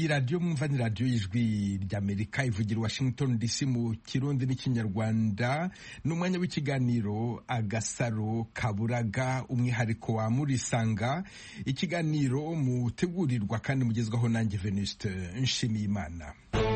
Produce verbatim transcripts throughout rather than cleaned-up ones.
iyi radiyo mwumva ni radiyo y'ijwi ry'Amerika ivugira Washington D C mu Kirundi n'Ikinyarwanda. Ni umwanya w'ikiganiro Agasaro Kaburaga, umwihariko wa Murisanga, ikiganiro mutegurirwa kandi mugezwaho nanjye Venuste Nshimiyimana.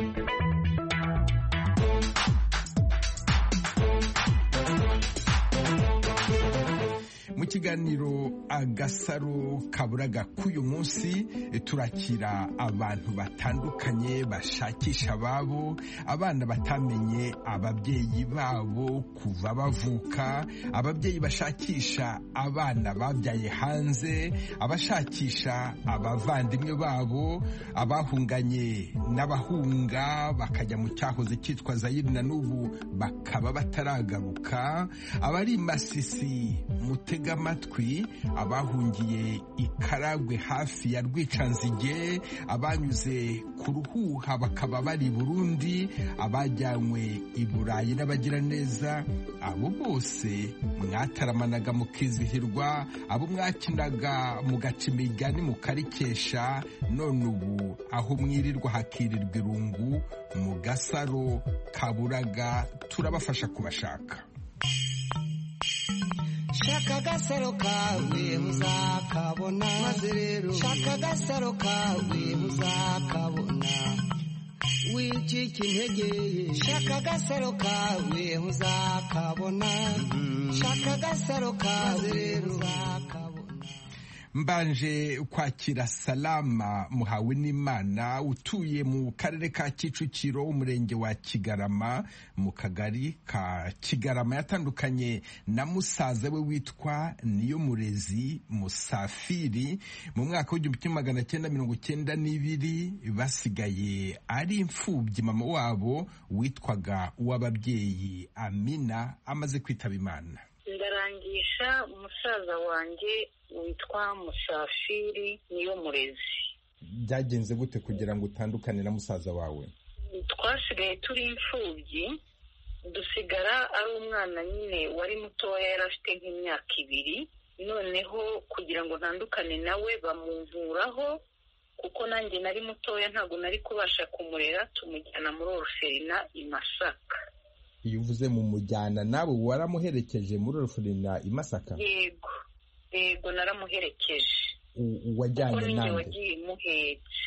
Mu kiganiro Agasaro Kaburaga k'uyu munsi turakira abantu batandukanye bashakisha ababo, abana batamenye ababyeyi babo kuva bavuka, ababyeyi bashakisha abana babyaye hanze, abashakisha abavandimwe babo, abahunganye n'abahunga bakajya mu cyahoze cyitwa Zaire na n'ubu bakaba bataragaruka, abari Masisi mutega amatwi, abahungiye i Karagwe hafi ya Rwicanzige, abanyuze ku Ruhuha bakaba bari Burundi, abajyanywe i Burayi n'abagiraneza, abo bose mwataramanaga mukizihirwa, abo mwakinaga mugaca imigani mukarikesha, none ubu aho mwirirwa hakirirwa irungu. Mu Gasaro Kaburaga turabafasha kubashaka. Shaka agasaro kawe uzakabona, maze rero shaka agasaro kawe uzakabona, wicika intege. Shaka agasaro kawe uzakabona, shaka agasaro kawe rero uzakabona. Mbanje kwakira Salama Muhawe n'Imana, utuye mu karere ka Kicukiro, umurenge wa Kigarama, mu kagari ka Kigarama, yatandukanye na musaza we witwa Niyomurezi Musafiri mu mwaka w'igihumbi kimwe magana cyenda mirongo cyenda n'ibiri, basigaye ari imfubyi. Mama wabo witwaga Uwababyeyi Amina amaze kwitaba Imana. Ndarangisha umusaza wanjye witwa Musafiri Niyomurezi. Byagenze gute kugira ngo utandukane na musaza wawe? Twasigaye turi imfubyi, dusigara ari umwana nyine wari mutoya, yari afite nk'imyaka ibiri. Noneho kugira ngo ntandukane nawe bamuvuraho, kuko nanjye nari mutoya ntabwo nari kubasha kumurera, tumujyana muri Orphelinat i Masaka. Iyo uvuze mu mujyana, nawe waramuherekeje muri Orphelinat i Masaka? Yego, yego naramuherekeje. Wajyanye nande? Wagiye muhetse.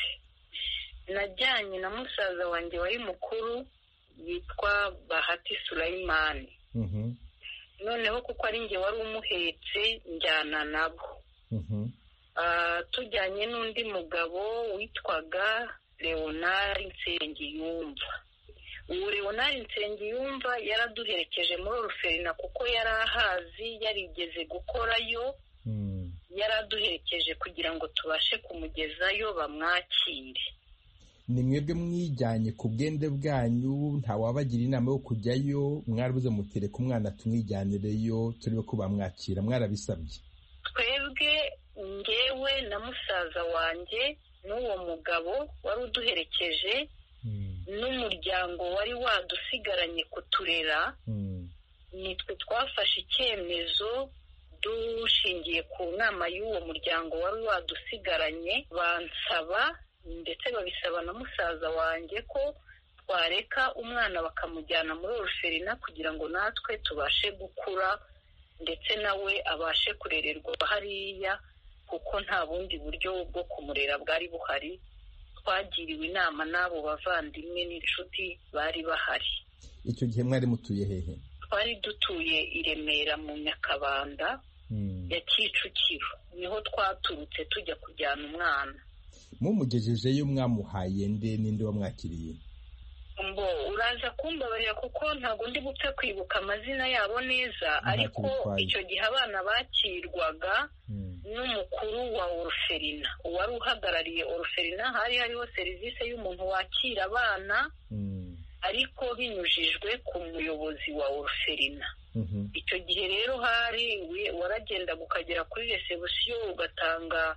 Najyanye na musaza wanjye wari mukuru yitwa Bahati Sulaiman. Mhm. Noneho kuko ari njye wari umuhetse njyana nabo. Mhm. Ah, tujyanye n'undi mugabo witwaga Leonard Nsengiyumva. Uwo Leonard Nsengiyumva yaraduherekeje muri Orphelinat kuko yari ahazi, yarigeze gukorayo. Mm. Yaraduherekeje kugira ngo tubashe kumugezayo bamwakire. Ni mwebwe mwijyanye ku bwende bwanyu, nta wabagira inama yo kujyayo? Mwarabuze mutere ku mwana tumwijyanireyo turibe ko bamwakira? Mwarabisabye? Twebwe ngewe na musaza wanjye n'uwo mugabo wari uduherekeje, mm. n'umuryango wari wadusigaranye kuturera, mm. nitwe twafashe icyemezo dushingiye ku nama y'uwo muryango wari wadusigaranye. Bansaba ndetse babisaba na musaza wanjye ko twareka umwana bakamujyana muri Orphelinat kugira ngo natwe tubashe gukura ndetse nawe abashe kurererwa hariya, kuko nta bundi buryo bwo kumurera bwari buhari. Twagiriwe inama n'abo bavandimwe n'inshuti bari bahari. Icyo gihe mwari mutuye hehe? Twari dutuye i Remera mu Nyakabanda ya Kicukiro, niho twaturutse tujya kujyana umwana. Mumugejejeyo mwamuhaye nde, ninde wamwakiriye? Mbo uraza kumbabarira kuko ntabwo ndi bupfe kwibuka amazina yabo neza, ariko icyo gihe abana bakirwaga mm. n'umukuru wa Orphelinat, uwari uhagarariye Orphelinat. Hari hariho serivisi y'umuntu wakira abana, mm. ariko binyujijwe ku muyobozi wa Orphelinat. Mm-hmm. Icyo gihe rero hari waragenda ukagera kuri reception ugatanga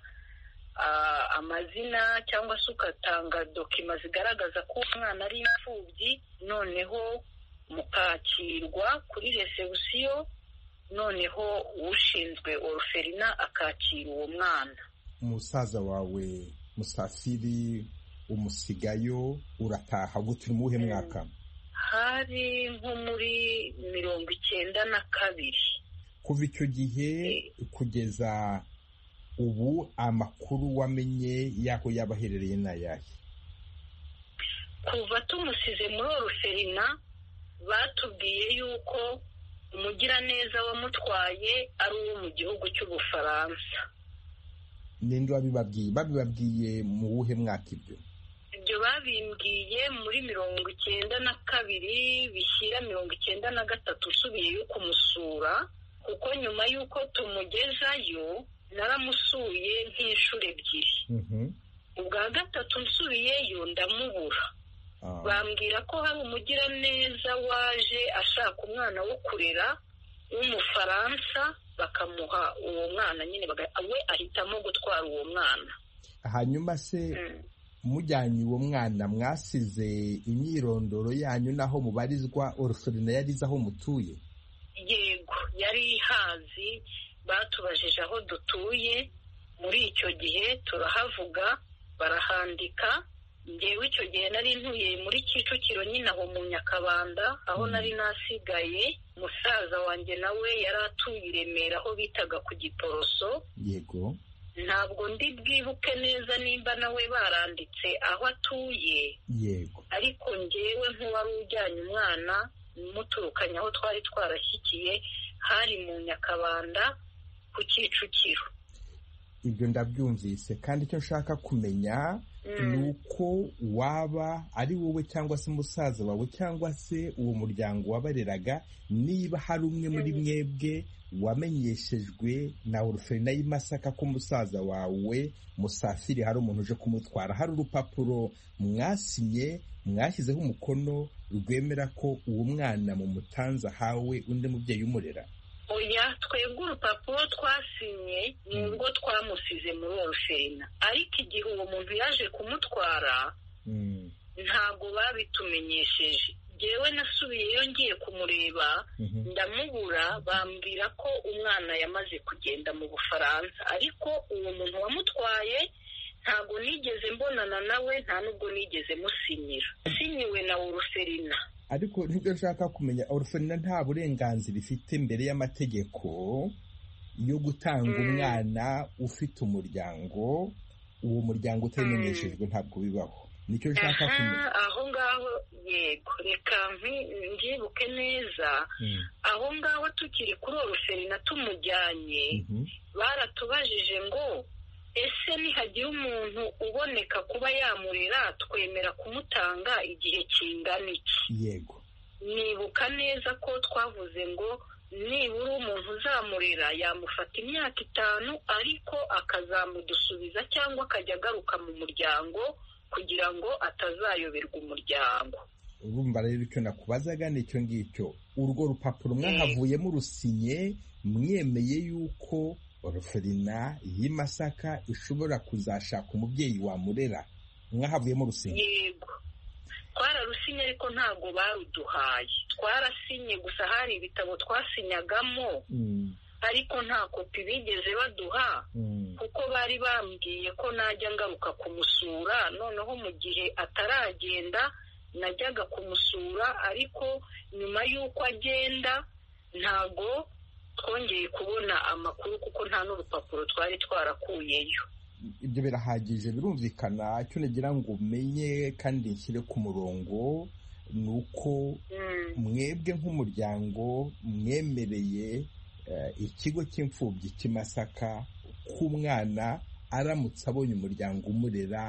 Uh, amazina cyangwa se ugatanga dokima zigaragaza ko umwana ari imfubyi, noneho mukakirwa kuri reception, noneho ushinzwe Orphelinat akakira uwo mwana. Umusaza wawe Musafiri umusigayo urataha gute mu wuhe mwaka? hari nko muri mirongo icyenda na kabiri. Kuva icyo gihe kugeza ubu amakuru wamenye y'aho yaba aherereye ni ayahe? Kuva tumusize muri oruferina batubwiye yuko umugiraneza wamutwaye ari uwo mu gihugu cy'Ubufaransa. Ninde wabibabwiye? Babibabwiye mu wuhe mwaka ibyo? Ibyo babimbwiye muri mirongo icyenda na kabiri bishyira mirongo icyenda na gatatu usubiyeyo kumusura, kuko nyuma y'uko tumugezayo naramusuye nk'inshuro ebyiri. Ubwa gatatu nsubiyeyo ndamubura. Bambwira ko hari umugiraneza waje ashaka umwana wo kurera w'Umufaransa, bakamuha uwo mwana nyine we ahitamo gutwara uwo mwana. Hanyuma se mujyanye uwo mwana mwasize imyirondoro yanyu naho mubarizwa? Oruferina yarize aho mutuye? Yego, yari ihazi. Batubajije aho dutuye, muri icyo gihe turahavuga barahandika. Ngewe icyo gihe nari ntuye muri Kicukiro nyine aho mu Nyakabanda aho nari nasigaye. Musaza wanjye nawe yari atuye i Remera aho bitaga ku Giporoso. Yego. Ntabwo ndi bwibuke neza nimba nawe baranditse aho atuye. Yego. Ariko ngewe nk'uwari ujyanye umwana muturukanye aho twari twarashyikiye hari mu Nyakabanda ku Kicukiro. Ibyo ndabyumvise, kandi icyo nshaka kumenya ni uko waba ari wowe cyangwa se musaza wawe cyangwa se uwo muryango wabareraga, niba hari umwe muri mwebwe wamenyeshejwe na oruferina y'i Masaka ko musaza wawe Musafiri hari umuntu uje kumutwara. Hari urupapuro mwasinye mwashyizeho umukono rwemera ko uwo mwana mu mutanza hawe undi mubyeyi umurera? Oya, twebwe urupapuro twasinye ni urwo twamusize muri oruferina, ariko igihe uwo muntu yaje kumutwara ntabwo babitumenyesheje. Jewe nasubiyeyo ngiye kumureba ndamubura, bambwira ko umwana yamaze kugenda mu Bufaransa, ariko uwo muntu wamutwaye ntabwo nigeze mbonana nawe, nta nubwo nigeze musinyira. Sinyiwe na oruferina. Ariko nibyo nshaka kumenya, oruferina nta burenganzira ifite mbere y'amategeko yo gutanga umwana ufite umuryango, uwo muryango utamenyeshejwe ntabwo bibaho. Nicyo nshaka kumenya. Aho ngaho yego, reka ngibuke neza. Aho ngaho tukiri kuri oruferina tumujyanye, baratubajije ngo ese nihagira umuntu uboneka kuba yamurera twemera kumutanga igihe kingana iki? Yego. Nibuka neza ko twavuze ngo nibura umuntu uzamurera yamufata imyaka itanu, ariko akazamudusubiza cyangwa akajya agaruka mu muryango kugira ngo atazayoberwa umuryango. Urumva rero icyo nakubazaga ni icyo ngicyo. Urwo rupapuro mwahavuyemo rusinye mwemeye yuko oruferina y'i Masaka ishobora kuzashaka umubyeyi wamurera? Mwahavuyemo rusinye? Yego, twararusinye ariko ntabwo baruduhaye. Twarasinye gusa, hari ibitabo twasinyagamo ariko nta kopi bigeze baduha, kuko bari bambwiye ko najya ngaruka kumusura. Noneho mu gihe ataragenda najyaga kumusura, ariko nyuma y'uko agenda ntago twongeye kubona amakuru kuko nta n'urupapuro twari twarakuyeyo. Ibyo birahagije, birumvikana. Icyo nagira ngo umenye kandi nshyire ku murongo ni uko mwebwe nk'umuryango mwemereye ikigo cy'imfubyi cy'i Masaka ko umwana aramutse abonye umuryango umurera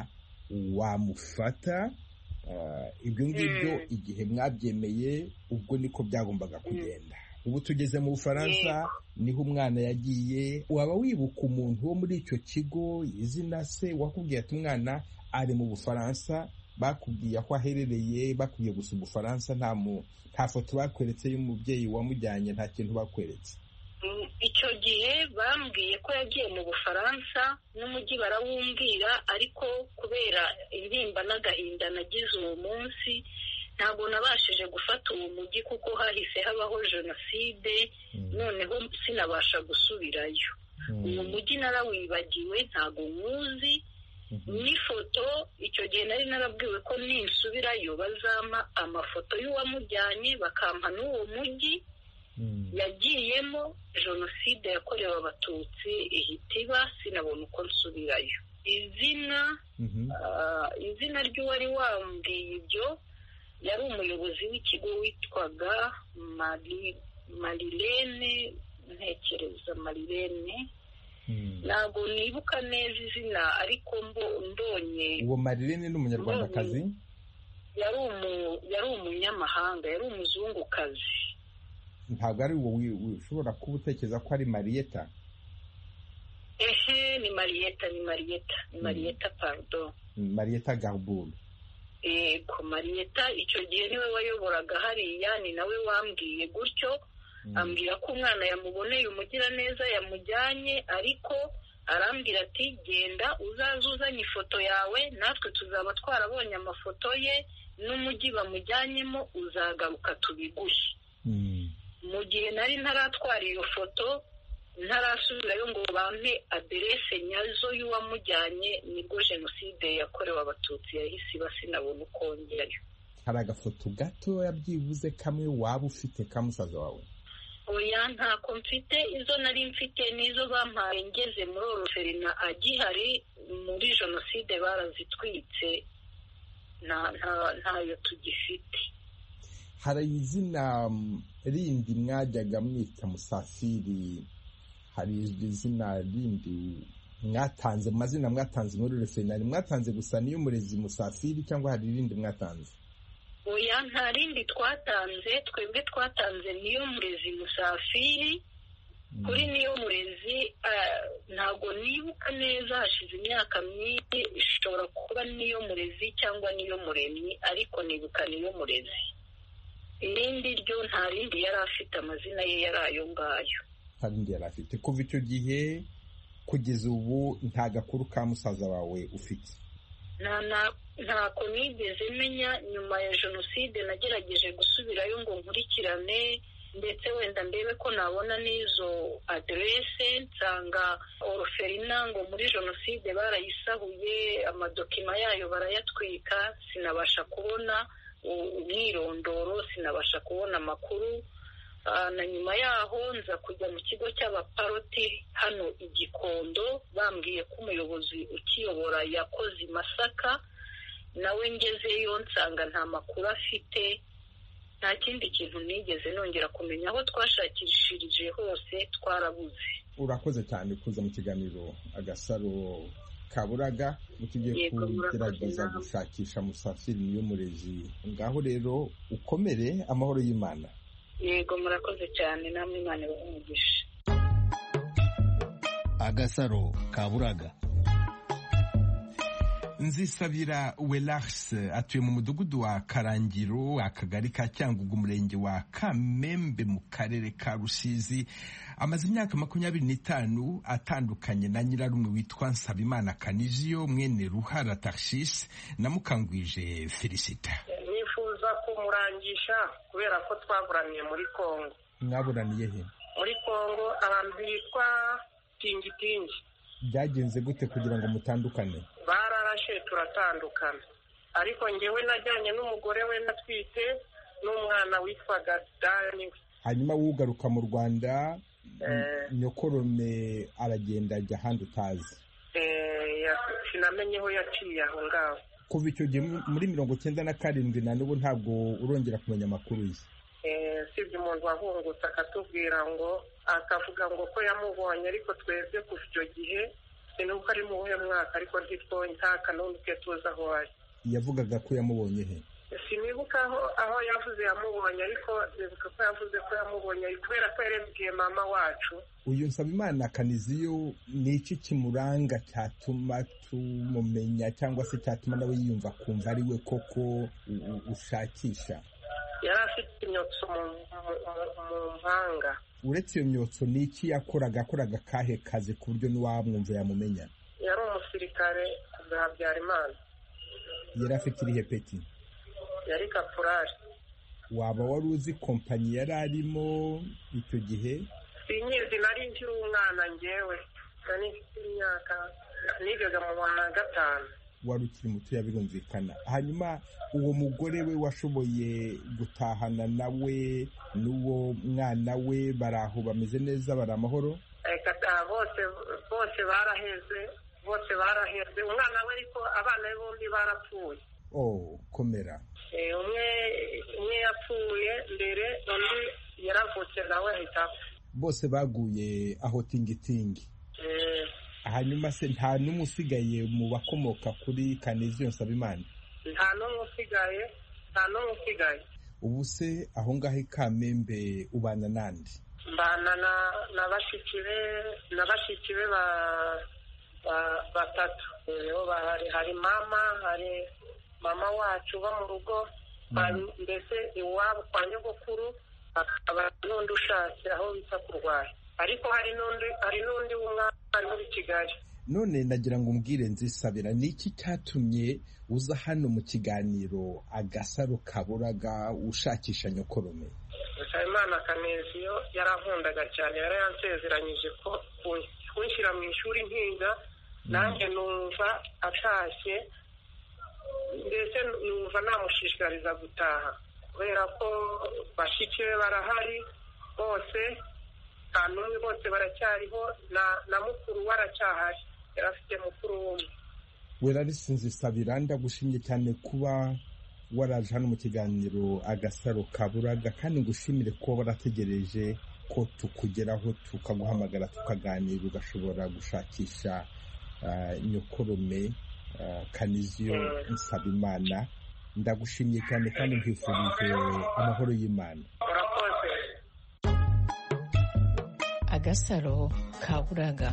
wamufata. Ibyo ngibyo igihe mwabyemeye ubwo niko byagombaga kugenda. Ubu tugeze mu Bufaransa, niho umwana yagiye. Waba wibuka umuntu wo muri icyo kigo, izina se, wakubwiye ati umwana ari mu Bufaransa? Bakubwiye aho aherereye, bakubwiye gusa Ubufaransa, nta nta foto bakweretse y'umubyeyi wamujyanye, nta kintu bakweretse? Icyo gihe bambwiye ko yagiye mu Bufaransa, n'umujyi barawumbwira, ariko kubera intimba n'agahinda nagize uwo munsi ntabwo nabashije gufata uwo mujyi kuko hahise habaho jenoside, noneho sinabasha gusubirayo. Uwo mujyi narawibagiwe, ntabwo nywuzi, n'ifoto. Icyo gihe nari narabwiwe ko ninsubirayo bazampa amafoto y'uwamujyanye bakampa n'uwo mujyi yagiyemo jenoside yakorewe abatutsi ihita iba, sinabona uko nsubirayo. izina izina ry'uwari wambwiye ibyo yari umuyobozi w'ikigo witwaga Marilene, ntekereza Marilene, ntabwo nibuka neza izina ariko mbonye. uwo Marilene ni umunyarwandakazi? yari umunyamahanga, yari umuzungukazi. ntabwo ari wowe ushobora kuba utekereza ko ari Marieta? ehe, ni Marieta, ni Marieta, ni Marieta, pardon, Marieta Garboul. Ego, Marieta icyo gihe niwe wayoboraga hariya, ni nawe wambwiye gutyo, ambwira ko umwana yamuboneye umugiraneza yamujyanye, ariko arambwira ati genda uzaze uzanye ifoto yawe, natwe tuzaba twarabonye amafoto ye n'umujyi bamujyanyemo, uzagaruka tubiguhe. mu gihe nari ntaratwara iyo foto, ntarasubirayo ngo bampe aderese nyazo y'uwamujyanye, nibwo jenoside yakorewe abatutsi yahise iba, sinabona uko njyayo. hari agafoto gato yabyibuze kamwe waba ufite ka musaza wawe? oya, ntako mfite. izo nari mfite nizo bampaye ngeze muri oroferina agihari, muri jenoside barazitwitse, ntayo tugifite. hari izina rindi mwajyaga mwita Musafiri, hari izina rindi mwatanze, mu mazina mwatanze muri oroferina mwatanze gusa niyo murezi Musafiri cyangwa hari irindi mwatanze? oya, nta rindi twatanze, twebwe twatanze niyo murezi Musafiri. kuri niyo murezi ntabwo nibuka neza, hashize imyaka myinshi, ishobora kuba niyo murezi cyangwa niyo muremyi, ariko nibuka niyo murezi. irindi ryo nta rindi yari afite, amazina ye yari ayo ngayo. nta rindi yari afite. kuva icyo gihe kugeza ubu nta gakuru ka musaza wawe ufite? ntako nigeze menya. nyuma ya jenoside nagerageje gusubirayo ngo nkurikirane, ndetse wenda ndebe ko nabona n'izo aderese, nsanga oroferina ngo muri jenoside barayisahuye, amadokima yayo barayatwika, sinabasha kubona umwirondoro, sinabasha kubona amakuru. na nyuma yaho nza kujya mu kigo cy'abaparoti hano i Gikondo, bambwiye ko umuyobozi ukiyobora yakoze i Masaka, nawe ngezeyo nsanga nta makuru afite. nta kindi kintu nigeze nongera kumenya. aho twashakishirije hose twarabuze. urakoze cyane kuza mu kiganiro Agasaro Kaburaga, mutugiye kugerageza gushakisha Musafiri niyo murezi. ngaho rero ukomere, amahoro y'Imana. yego, murakoze cyane, namwe Imana ibahe. Agasaro Kaburaga. Nzisabira Wellars atuye mu mudugudu wa Karangiro, akagari ka Cyangugu, umurenge wa Kamembe, mu karere ka Rusizi. amaze imyaka makumyabiri n'itanu atandukanye na nyirarume witwa Nsabimana Kaniziyo, mwene Ruhara Tarshis na Mukangwije Felicita. nifuza kumurangisha kubera ko twaburaniye muri Kongo. Mwaburaniye he? muri Kongo, abantu bitwa Tingitingi. byagenze gute kugira ngo mutandukane? bararashe turatandukana, ariko ngewe najyanye n'umugore we natwite n'umwana witwaga Dani. hanyuma wugaruka mu Rwanda, nyokorome aragenda ajya ahandi utazi. sinamenye aho yaciye aho ngaho. kuva icyo gihe muri mirongo cyenda na karindwi na n'ubu ntabwo urongera kumenya amakuru ye? sibye umuntu wahungutse akatubwira ngo, akavuga ngo ko yamubonye, ariko twebwe kuva icyo gihe sinuko ari mu buhe mwaka, ariko ntitwonye nta kanuni ke tuzi aho ari. yavugaga ko yamubonye he? sinibuka aho aho yavuze yamubonye, ariko nibuka ko yavuze ko yamubonye kubera ko yarebwiye mama wacu. uyu Nsabimana Kaniziyo ni iki kimuranga cyatuma tumumenya, cyangwa se cyatuma nawe yiyumva kumva ari we koko ushakisha? yari afite imyotso mu mpanga. uretse iyo myotso ni iki yakoraga? akoraga kahe kazi ku buryo n'uwamwumva yamumenya? yari umusirikare bwa Habyarimana. yari afite irihe peti? yari kapurari. waba wari uzi kompanyi yari arimo icyo gihe? sinyizi, nari nkiri umwana ngewe, nari mfite imyaka nigaga mu wa gatanu. Wari ukiri mutoya birumvikana. Hanyuma uwo mugore we washoboye gutahana nawe n'uwo mwana we baraho bameze neza bari amahoro? Eka bose bose baraheze bose baraheze umwana we ariko abana be bombi barapfuye. Oh, komera. Eh umwe umwe yapfuye mbere undi yaravutse nawe ahita. Bose baguye aho tingitingi. Eh hanyuma se nta n'umwe usigaye mu bakomoka kuri Kaneziyo Nsabimana? Nta n'umwe usigaye nta n'umwe usigaye. Ubu se aho ngaho Kamembe ubana nande? Mbana na na bashiki be na bashiki be ba batatu. Rero bahari hari mama hari mama wacu ba mu rugo mbese iwabo kwa nyogokuru akaba n'undi ushatse aho bita kurwara. Ariko hari n'undi hari n'undi w'umwana ari muri Kigali. None nagira ngo umbwire Nzisabira niki cyatumye uza hano mu kiganiro Agasaro Kaburaga ushakisha nyokorome? Nsabimana Kaneziyo yarankundaga cyane, yaransezeranyije ko kunshyira mu ishuri nkiga nanjye numva atashye ndetse numva namushishikariza gutaha kubera ko bashiki be barahari bose nta n'umwe bose baracyariho na na mukuru waracyahari yarafite mukuru w'umwe. Werarisi Nzisabira ndagushimye cyane kuba waraje hano mu kiganiro Agasaro Kaburaga kandi ngushimire ko warategereje ko tukugeraho tukaguhamagara tukaganira ugashobora gushakisha nyokorome Kaneziyo Nsabimana. Ndagushimye cyane kandi nkwifurije amahoro y'Imana. Agasaro Kaburaga.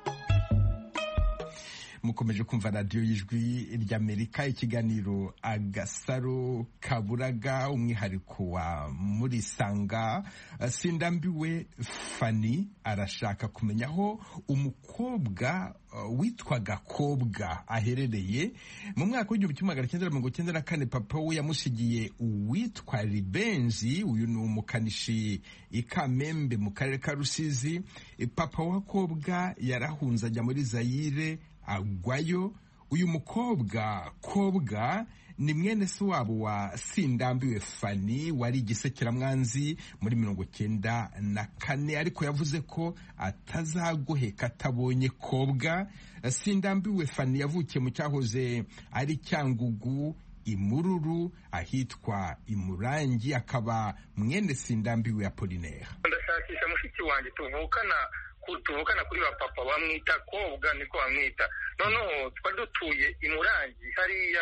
Mukomeje kumva radio y'Ijwi ry'Amerika ikiganiro Agasaro Kaburaga umwihariko wa muri Sanga. Sindambiwe Fanny arashaka kumenya aho umukobwa witwaga Kobwa aherereye. Mu mwaka w'igihumbi kimwe magana cyenda mirongo cyenda na kane papa we yamusigiye uwitwa Ribenzi. Uyu ni umukanishi i Kamembe mu karere ka Rusizi. Papa wa Kobwa yarahunze ajya muri Zaire agwayo. Uyu mukobwa Kobwa ni mwene se wabo wa Sindambiwe Fanny wari igisekeramwanzi muri mirongo cyenda na kane, ariko yavuze ko atazagoheka atabonye Kobwa. Sindambiwe Fanny yavukiye mu cyahoze ari Cyangugu Imururu ahitwa Imurangi, akaba mwene Sindambiwe Apollinaire. Ndashakisha mushiki wanjye tuvukana tuvukana kuri ba papa bamwita Kobwa niko bamwita. Noneho twari dutuye Imurangi hariya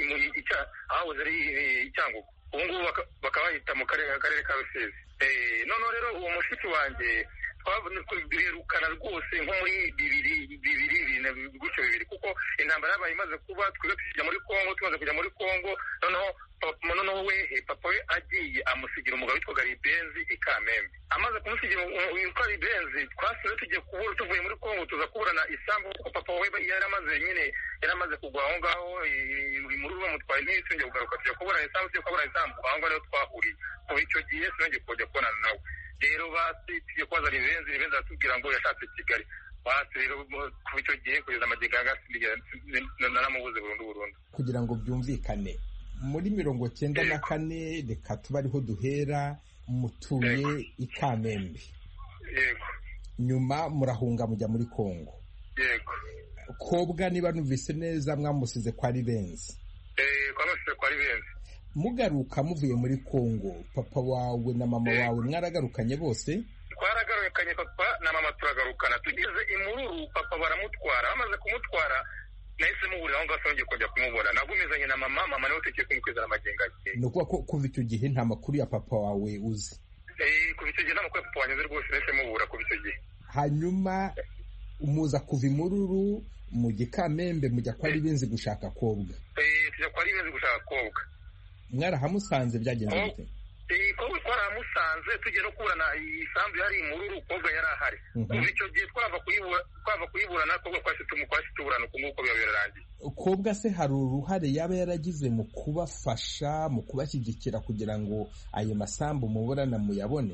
ahahoze ari Icyangugu, ubu ngubu bakaba bahita mu karere ka Rusizi. Noneho rero uwo mushiki wanjye twabirukana rwose nko muri bibiri bibiri gutyo bibiri, kuko intambara yabaye imaze kuba twebwe tujya muri Kongo. Tumaze kujya muri Kongo noneho noneho wehe papa we agiye amusigira umugabo witwaga Ribenzi i Kamembe. Amaze kumusigira witwa Ribenzi twasubiye tugiye kubura tuvuye muri Kongo tuza kuburana isambu, kuko papa we yaramaze nyine yaramaze kugwa aho ngaho muri ruba mutwaye n'isenge kugaruka tujya kuburana isambu tujya kuburana isambu aho ngaho twahuriye. Kuva icyo gihe sinongeye kujya kubonana nawe. Rero basi tujye kubaza Ribenzi, Ribenzi atubwira ngo yashatse Kigali. Basi rero kuva icyo gihe kugeza amagingo agasigaye naramubuze burundu burundu. Kugira ngo byumvikane muri mirongo cyenda na kane reka tuba ariho duhera mutuye i Kamembe. Yego. Nyuma murahunga mujya muri Kongo. Yego. Kobwa niba numvise neza mwamusize kwa Ribenzi. Eh kwamusize kwa Ribenzi. Mugaruka muvuye muri Kongo papa wawe na mama wawe mwaragarukanye bose? Twaragarukanye papa na mama turagarukana. Tugeze Imururu papa baramutwara. Bamaze kumutwara nahise muburira aho ngasongeye kujya kumubona. Nagumizanye na mama, mama nawe tekeye kumukwiza amagenga ake. Nuko kuva icyo gihe nta makuru ya papa wawe uzi? Eh kuva icyo gihe nta makuru ya papa wanjye rwose nahise mubura kuva icyo gihe. Hanyuma umuza kuva Imururu mu Kamembe mujya kwa Ribenzi gushaka Kobwa. Eh tujya kwa Ribenzi gushaka Kobwa. Mwarahamusanze byagenze bite? Eh Kobwa twaramusanze tujye no kuburana isambu yari Imururu Kobwa yari ahari. Kuva icyo gihe twava kuyibura twava kuyiburana Kobwa kwasi tumukwasi tuburana uko byabirangiye. Kobwa se hari uruhare yaba yaragize mu kubafasha mu kubashyigikira kugira ngo ayo masambu muburana muyabone?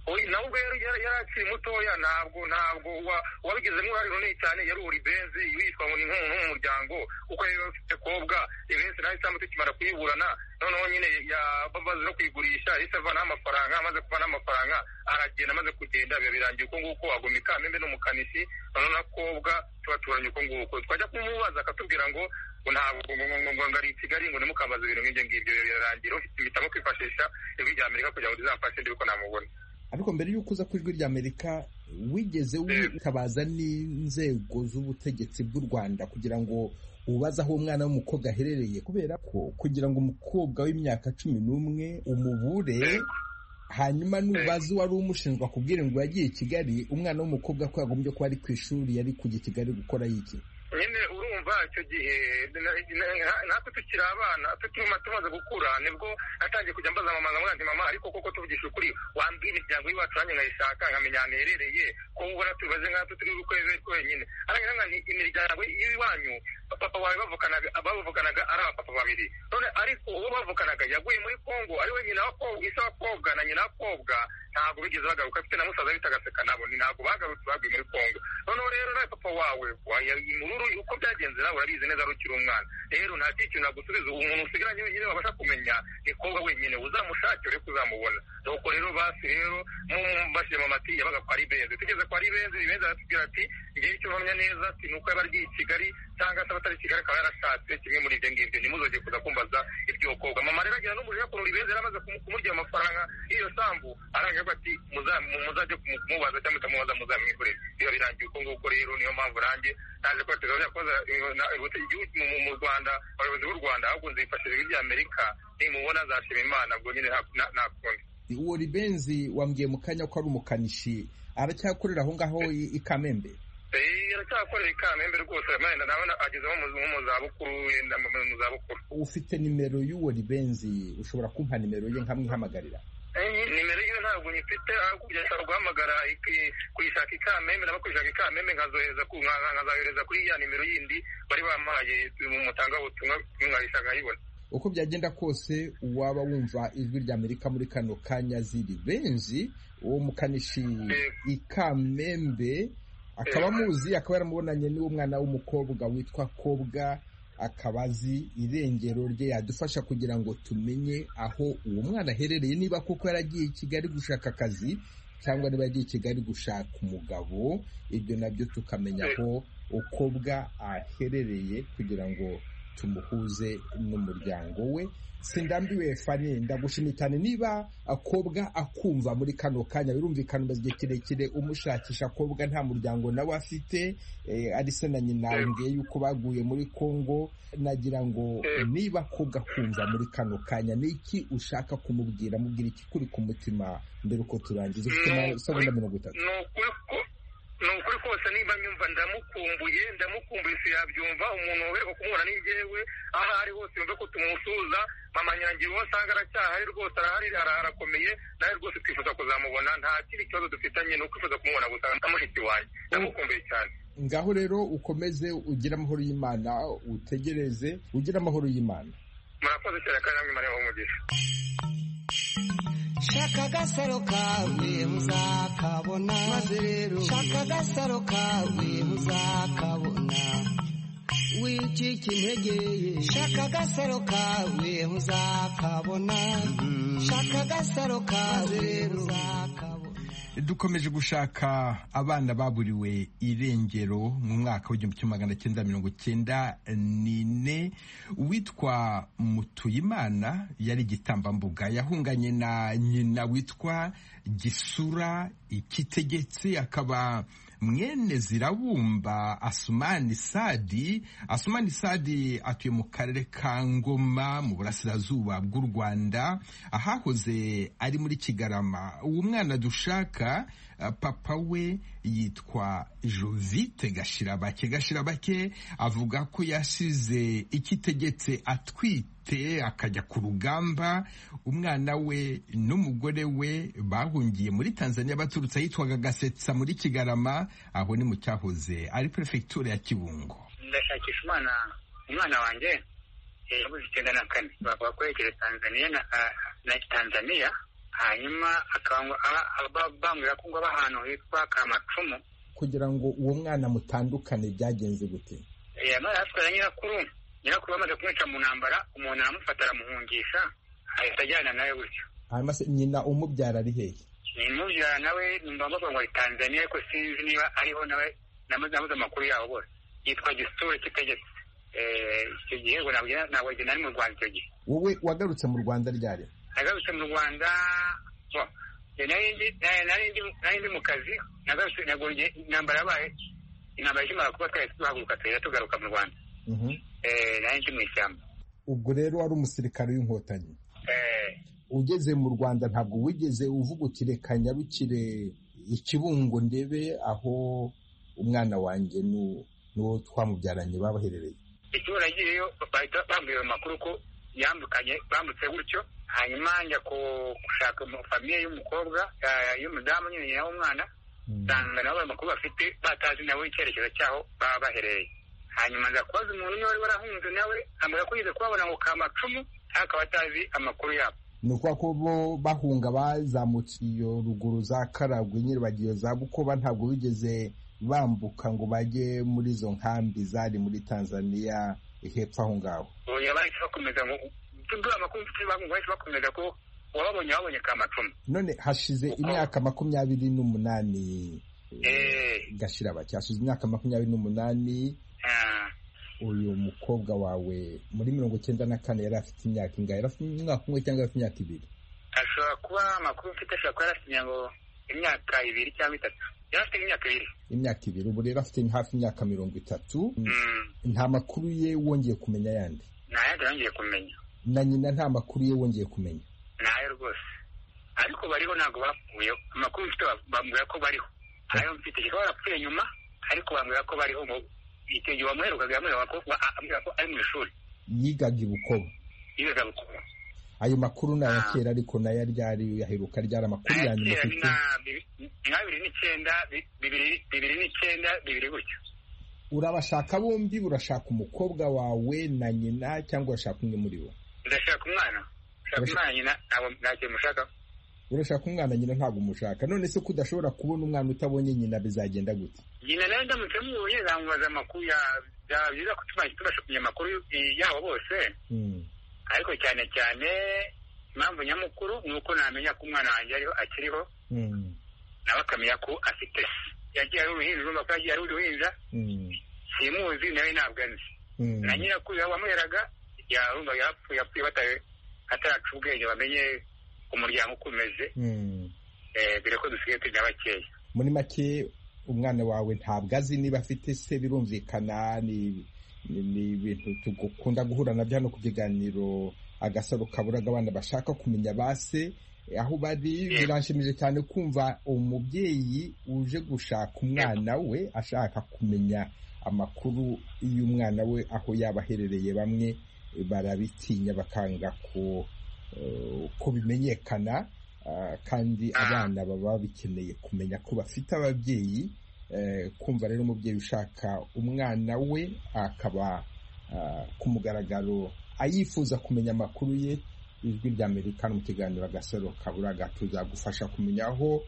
nawe ubwo yari akiri mutoya ntabwo ntabwo wabigizemo uruhare runini cyane yari uri benzi witwa ngo ni nk'umuntu w'umuryango kuko yari afite kobwa ibenzi nawe isamu tukimara kuyiburana noneho nyine babaze no kuyigurisha yahise avanaho amafaranga amaze kuvanaho amafaranga aragenda amaze kugenda biba birangiye uko nguko agoma ikamembe n'umukanishi noneho na kobwa tubaturanye uko nguko twajya kumubaza akatubwira ngo ntabwo ngo ari i Kigali ngo nimukambaze ibintu nk'ibyo ngibyo birarangira ufite impitamo kwifashisha ijwi rya Amerika kugira ngo rizamfashe ndi uko namubona. Ariko mbere y'uko uza ku ijwi rya Amerika wigeze witabaza n'inzego z'ubutegetsi bw'u Rwanda kugira ngo ubaze aho umwana w'umukobwa aherereye kubera ko kugira ngo umukobwa w'imyaka cumi n'umwe umubure hanyuma nubaze wari umushinjwa kubwira ngo yagiye i Kigali umwana w'umukobwa ko yagombye kuba ari ku ishuri yari kujya i Kigali gukora iki nyine urumva icyo gihe natwe tukiri abana tukiruma tumaze gukura nibwo natangiye kujya mbaza mama nkamubwira nti mama ariko koko tuvugisha ukuri wambwira imiryango y'iwacu nanjye nkayishaka nkamenya ahantu iherereye ko ubona tubaze nk'aho turi gukorera twenyine arangira ngo ni imiryango y'iwanyu papa wawe bavukanaga bavukanaga ari abapapa babiri none ariko uwo bavukanaga yaguye muri Kongo ari we nyina w'akobwa isa w'akobwa na nyina w'akobwa ntabwo bigeze bagaruka afite na musaza bita Gaseka nabo ni ntabwo bagarutse baguye muri Kongo noneho rero nawe papa wawe uko byagenze nawe urabizi neza ari ukiri umwana rero nta kintu nagusubiza umuntu usigaranye wenyine wabasha kumenya ni kobwa wenyine uzamushakire ureke uzamubona nuko rero basi rero mubashije mama ati yabaga kwa Ribenzi tugeze kwa Ribenzi Ribenzi aratubwira ati ngewe icyo mpamya neza ati ni uko yaba agiye i Kigali cyangwa se abatari i Kigali akaba yarashatse kimwe muri ibyo ngibyo ntimuzongere kuza kumbaza ibyo kobwa mama rero agira n'umujinya kuntu Ribenzi yari amaze kumurya amafaranga y'iyo sambu arangira ati muzajye kumubaza cyangwa mutamubaza muzamwikorere biba birangiye uko nguko rero niyo mpamvu nanjye naje kubateganya koza igihugu mu Rwanda abayobozi b'u Rwanda ahubwo nzifashishije ijwi rya Amerika nimubona azashima Imana ubwo nyine ntakundi. Uwo Ribenzi wambwiye mu kanya ko ari umukanishi aracyakorera aho ngaho i Kamembe aracyakorera i Kamembe rwose nawe agezemo mu zabukuru yenda mu zabukuru. Ufite nimero y'uwo Ribenzi ushobora kumpa nimero ye nkamwihamagarira? Nimero yiwe ntabwo nyifite aho kugeza guhamagara kuyishaka i Kamembe nabo kuyishaka i Kamembe nkazohereza nkazayohereza kuri ya nimero yindi bari bampaye mu mutanga ubutumwa mwayishaka ayibona. Uko byagenda kose waba wumva ijwi rya Amerika muri kano kanya ziri benzi uwo mukanishi i Kamembe akaba muzi akaba yaramubonanye n'uwo mwana w'umukobwa witwa Kobwa akaba azi irengero rye yadufasha kugira ngo tumenye aho uwo mwana aherereye niba kuko yaragiye i Kigali gushaka akazi cyangwa niba yagiye i Kigali gushaka umugabo ibyo nabyo tukamenya aho Kobwa aherereye kugira ngo tumuhuze n'umuryango we. Sindambiwe Fani ndagushimiye cyane niba Kobwa akumva muri kano kanya birumvikana umaze igihe kirekire umushakisha Kobwa nta muryango nawe afite ari se na nyina ngiye yuko baguye muri Kongo nagira ngo niba Kobwa akumva muri kano kanya niki ushaka kumubwira mubwira iki kuri ku mutima mbere uko turangiza ufite seconda mirongo itatu. ni ukuri kose niba nyumva ndamukumbuye ndamukumbuye si yabyumva umuntu ubereka kumubona ni njyewe aho ari hose yumve ko tumusuhuza mama Nyangira uwo nsanga aracyahari rwose arahari arakomeye nawe rwose twifuza kuzamubona nta kindi kibazo dufitanye ni ukwifuza kumubona gusa nka mushiki wanjye ndamukumbuye cyane. Ngaho rero ukomeze ugire amahoro y'Imana utegereze ugire amahoro y'Imana. Murakoze cyane kandi namwe Imana y'umugisha. Shaka agasaro kawe uzakabona maze rero shaka agasaro kawe uzakabona wicika intege shaka agasaro kawe uzakabona shaka agasaro kawe rero uzakabona. Dukomeje gushaka abana baburiwe irengero mu mwaka w'igihumbi kimwe magana cyenda mirongo cyenda n'ine witwa Mutuyimana yari igitambambuga yahunganye na nyina witwa Gisura Ikitegetse akaba mwene Zirabumba Asumani Sadi. Asumani Sadi atuye mu karere ka Ngoma mu burasirazuba bw'u Rwanda ahahoze ari muri Kigarama. Uwo mwana dushaka papa we yitwa Jovite Gashirabake. Gashirabake avuga ko yasize Ikitegetse atwite akajya ku rugamba. Umwana we n'umugore we bahungiye muri Tanzania baturutse yitwaga Gasetsa muri Kigarama aho ni mu cyahoze ari prefecture ya Kibungo. Ndashakisha umwana umwana wanjye yabuze icyenda na kane bakwerekeza Tanzania na, na Tanzania hanyuma bambwira ko ngo aba ahantu hitwa Kamacumu. Kugira ngo uwo mwana mutandukane byagenze gute? Yatwara nyirakuru nyirakuru bamaze kumwica mu ntambara, umuntu aramufata aramuhungisha ahita ajyana nawe gutyo. Hanyuma se nyina umubyara ari hehe? Ni umubyara nawe numva ngo ngo Tanzania, ariko sinzi niba ariho nawe, namaze amakuru yabo bose. Yitwa Gisure Kitegetse. Icyo gihe ngo ntabwo nari mu Rwanda icyo gihe. Wowe wagarutse mu Rwanda ryari? Nagarutse mu Rwanda nari ndi mu kazi, nagarutse ntabwo intambara yabaye, intambara ikimara kuba twari tuhaguruka tuhita tugaruka mu Rwanda. Nari ndi mu ishyamba. Ubwo rero wari umusirikare w'inkotanyi. Ugeze mu Rwanda ntabwo wigeze uvuga uti reka nyarukire Ikibungo ndebe aho umwana wanjye n'uwo twamubyaranye babaherereye? Ikigo nagiyeyo bahita bambwira amakuru ko yambukanye, bambutse gutyo, hanyuma njya gushaka famiye y'umukobwa y'umudamu nyine nyina w'umwana, nsanga nabo amakuru bafite batazi nawe icyerekezo cyaho baba baherereye. Hanyuma nza kubaza umuntu niwe wari warahunze nawe, ambwira ko yize kubabona ngo Kamacumu, akaba atazi amakuru yabo. Ni ukuvuga ko bo bahunga bazamutse iyo ruguru za Karagwe nyine bagiye za Bukoba, ntabwo bigeze bambuka ngo bajye muri izo nkambi zari muri Tanzania hepfo aho ngaho. Oya, bahise bakomeza ngo tubwire amakuru mfite, bahise bakomeza ko wababonye wabonye Kamacumu. None hashize imyaka makumyabiri n'umunani gashira bake, hashize imyaka makumyabiri n'umunani. Uyu mukobwa wawe muri mirongo icyenda na kane yari afite imyaka ingahe? Yari afite umwaka umwe cyangwa afite imyaka ibiri? Ashobora kuba amakuru mfite ashobora kuba yarafite ngo imyaka ibiri cyangwa itatu. Yari afite imyaka ibiri. Imyaka ibiri. Ubu rero afite hafi imyaka mirongo itatu. Nta makuru ye wongeye kumenya yandi? Nta yandi wongeye kumenya. Na nyina nta makuru ye wongeye kumenya? Ntayo rwose. Ariko bariho ntabwo bapfuye. Amakuru mfite bambwira ko bariho. Ayo mfite kikaba barapfuye nyuma, ariko bambwira ko bariho. Icyo gihe wamuherukaga yamubwira ko ari mu ishuri. Yigaga i Bukoba? Yigaga Bukoba. Ayo makuru ni aya kera, ariko nayo ryari yaheruka ryari amakuru ya nyuma ufite? Nka bibiri n'icyenda, bibiri n'icyenda, bibiri gutyo. Urabashaka bombi? Urashaka umukobwa wawe na nyina cyangwa urashaka umwe muri bo? Ndashaka umwana. Ndashaka umwana, nyina ntacyo mushaka. Urashaka umwana, nyina ntabwo umushaka. None se ko udashobora kubona umwana utabonye nyina bizagenda gute? Nyina nawe ndamutse mubonye zamubaza amakuru ya byaba byiza ko tubasha kumenya amakuru yabo bose. Ariko cyane cyane impamvu nyamukuru ni uko namenya ko umwana wanjye ariho akiriho, nawe akamenya ko afite yagiye ari uruhinja, urumva ko yagiye ari uruhinja, simuzi nawe ntabwo azi. Na nyirakuru wamuheraga yarumva yapfuye yapfuye ataraca ubwenge bamenye umuryango uko umeze. Bire ko dusigaye tujya bakeya. Muri make umwana wawe ntabwo azi niba afite se, birumvikana. Ni ibintu tugukunda guhura nabyo hano ku kiganiro Agasaro Kaburaga, abana bashaka kumenya base aho bari. Biranshimije cyane kumva umubyeyi uje gushaka umwana we ashaka kumenya amakuru y'umwana we aho yaba aherereye. Bamwe barabitinya bakanga ko ko bimenyekana, kandi abana baba bikeneye kumenya ko bafite ababyeyi. Kumva rero umubyeyi ushaka umwana we akaba ku mugaragaro ayifuza kumenya amakuru ye, Ijwi ry'Amerika mu kiganiro Agasaro Kaburaga tuzagufasha kumenya aho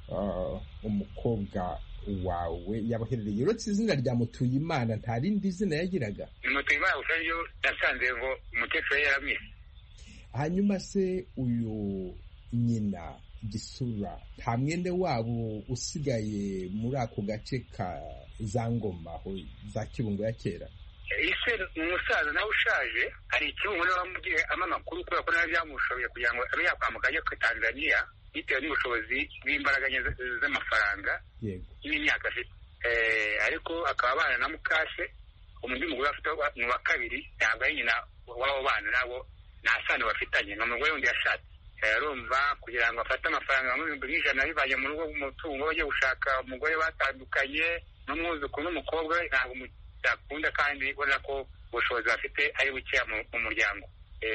umukobwa wawe yabaherereye. Uretse izina rya Mutuyimana nta rindi zina yagiraga? Mutuyimana gusa ryo nasanze ngo umukecuru yaramwise. Hanyuma se uyu nyina Gisura nta mwene wabo usigaye muri ako gace ka za Ngoma aho za Kibungo ya kera? Ise umusaza nawe ushaje, hari Kibungo nawe wamubwiye amakuru kubera ko nawe byamushoboye kugira ngo abe yakwambuka ajya ku Tanzania bitewe n'ubushobozi bw'imbaraga z'amafaranga n'imyaka afite. Ariko akaba abana na mukase, undi mugore afite mu wa kabiri, ntabwo ari nyina w'abo bana, nabo nta sano bafitanye, ni umugore wundi yashatse. Yarumva kugira ngo afate amafaranga nk'ibihumbi nk'ijana bivanye mu rugo umutungo, bajye gushaka umugore batandukanye n'umwuzukuru n'umukobwa, ntabwo byakunda, kandi ubona ko ubushobozi bafite ari bukeya mu muryango.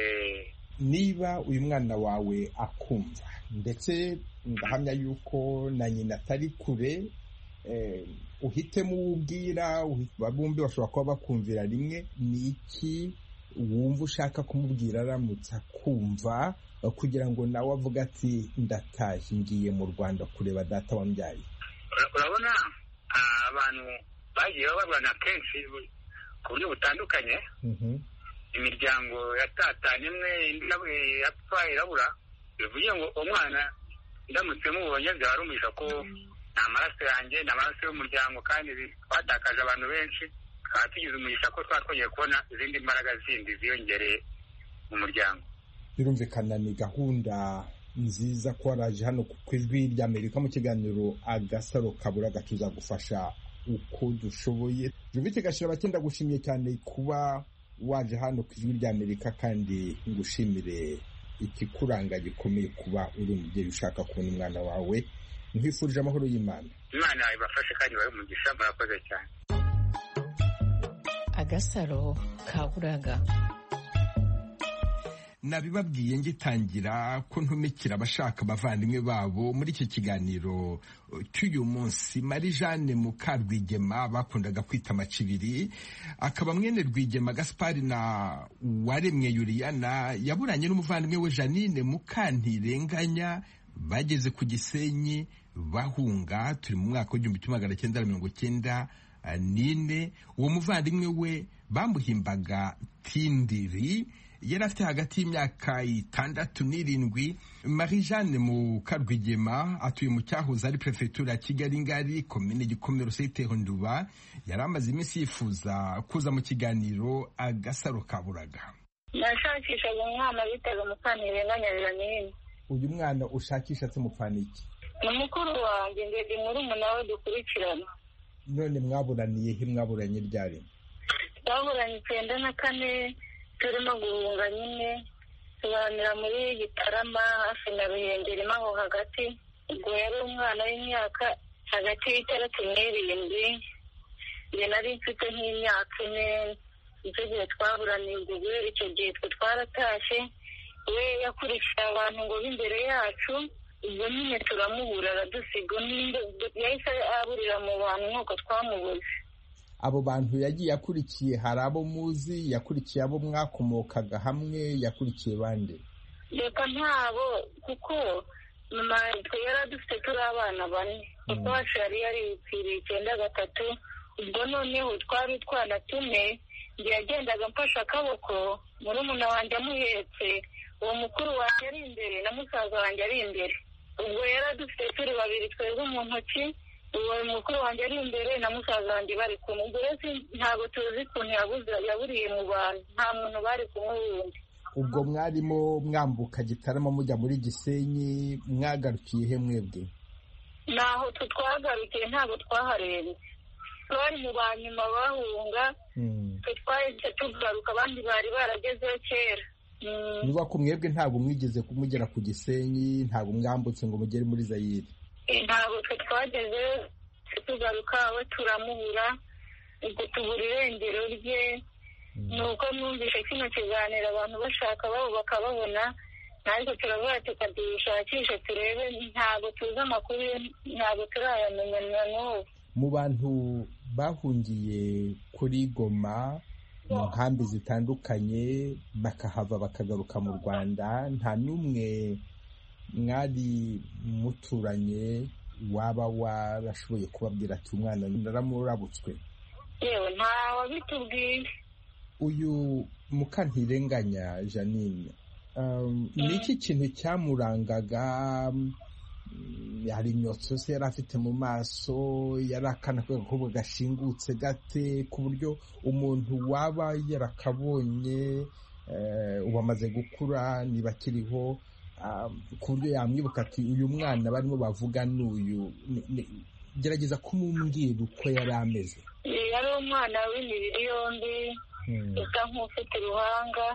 Niba uyu mwana wawe akumva, ndetse ndahamya yuko na nyina atari kure, uhitemo ubwira, bombi bashobora kuba bakumvira rimwe, ni iki wumva ushaka kumubwira aramutse akumva kugira ngo nawe avuga ati ndatashye ngiye mu Rwanda kureba data wambyaye? Urabona abantu bagiye babana kenshi ku buryo butandukanye, imiryango yatatanye imwe yapfa irabura, bivuye ngo umwana ndamutse mubonye byarumisha ko ni amaraso yanjye, ni amaraso y'umuryango, kandi twatakaje abantu benshi, tukaba tugize umugisha ko twatwongeye kubona izindi mbaraga zindi ziyongereye mu muryango. Birumvikana ni gahunda nziza ko waraje hano ku Ijwi ry'Amerika mu kiganiro Agasaro Kaburaga, tuzagufasha uko dushoboye. Jovite Gashira bakenda gushimye cyane kuba waje hano ku Ijwi ry'Amerika, kandi ngushimire ikikuranga gikomeye kuba uri umubyeyi ushaka kubona umwana wawe. Nkwifurije amahoro y'Imana. Imana ibafashe kandi bahe umugisha, murakoze cyane. Agasaro Kaburaga. Nabibabwiye ngitangira ko ntumikira abashaka abavandimwe babo muri iki kiganiro cy'uyu munsi. Marie Jeanne Mukarwigema bakundaga kwita Macibiri, akaba mwene Rwigema Gaspard na Waremwe Yuriana, yaburanye n'umuvandimwe we Janine Mukantirenganya, bageze ku Gisenyi bahunga, turi mu mwaka w'igihumbi kimwe magana cyenda mirongo cyenda n'ine. Uwo muvandimwe we bamuhimbaga Tindiri, yari afite hagati y'imyaka itandatu n'irindwi. Marie Jeanne Mukarwigema atuye mu cyahoze ari prefetura ya Kigali Ngari, komine Gikomero, Site Nduba. Yari amaze iminsi yifuza kuza mu kiganiro Agasaro Kaburaga. Nashakishaga umwana bitaga Mukantirenganya Janine. Uyu mwana ushakisha se mupfana iki? Ni mukuru wanjye, ndi murumuna we dukurikirana. None mwaburaniye he? Mwaburanye ryari? Twaburanye icyenda na kane, turimo guhunga nyine, tubanira muri Gitarama hafi na Ruhengeri aho hagati. Ubwo yari umwana w'imyaka hagati y'itandatu n'irindwi, njye nari mfite nk'imyaka ine. Icyo gihe twaburaniye, ubwo guhera icyo gihe twe twaratashye, we yakurikiye abantu ngo b'imbere yacu, ubwo nyine turamubura aradusiga, yahise aburira mu bantu nk'uko twamubuze. Abo bantu yagiye akurikiye, hari abo muzi? Yakurikiye abo mwakomokaga hamwe? Yakurikiye bande? Reka ntabo, kuko mama twe yari dufite turi abana bane, kuko wacu yari yaripfiriye icyenda gatatu. Ubwo noneho twari utwana tune, njye yagendaga mfashe akaboko, murumuna wanjye amuhetse, uwo mukuru wanjye ari imbere na musaza wanjye ari imbere. Ubwo yari dufite turi babiri twebwe mu ntoki, uwo mukuru wanjye ari imbere na musaza wanjye bari kumwe. Ubwo rero ntabwo tuzi ukuntu yabuze, yaburiye mu bantu, nta muntu bari kumwe wundi. Ubwo mwarimo mwambuka Gitarama mujya muri Gisenyi, mwagarukiye he mwebwe? Naho twagarukiye ntabwo twaharenze, twari mu banyuma bahunga, twe twahise tugaruka, abandi bari baragezeho kera. Niba ko mwebwe ntabwo mwigeze kumugera ku Gisenyi, ntabwo mwambutse ngo mugere muri Zaire? Ntabwo twe twageze, tugaruka we turamubura, ubwo tubura irengero rye. Nuko numvise kino kiganiro abantu bashaka babo bakababona, ariko turavuga tukadushakisha turebe, ntabwo tuzi amakuru, ntabwo turayamenya na n'ubu. Mu bantu bahungiye kuri Goma mu nkambi zitandukanye bakahava bakagaruka mu Rwanda, nta n'umwe mwari muturanye waba warashoboye kubabwira ati umwana naramurabutswe? Yewe nta wabitubwiye. Uyu Mukantirenganya Janine, um, ni iki kintu cyamurangaga? Hari imyotso se yari afite mu maso? Yari akana k'agakobwa gashingutse gate ku buryo umuntu waba yarakabonye ubu amaze gukura niba akiriho, ku buryo yamwibuka ati uyu mwana barimo bavuga n'uyu? Gerageza kumumbwira uko yari ameze. Yari umwana w'imibiri yombi, usa nk'ufite uruhanga,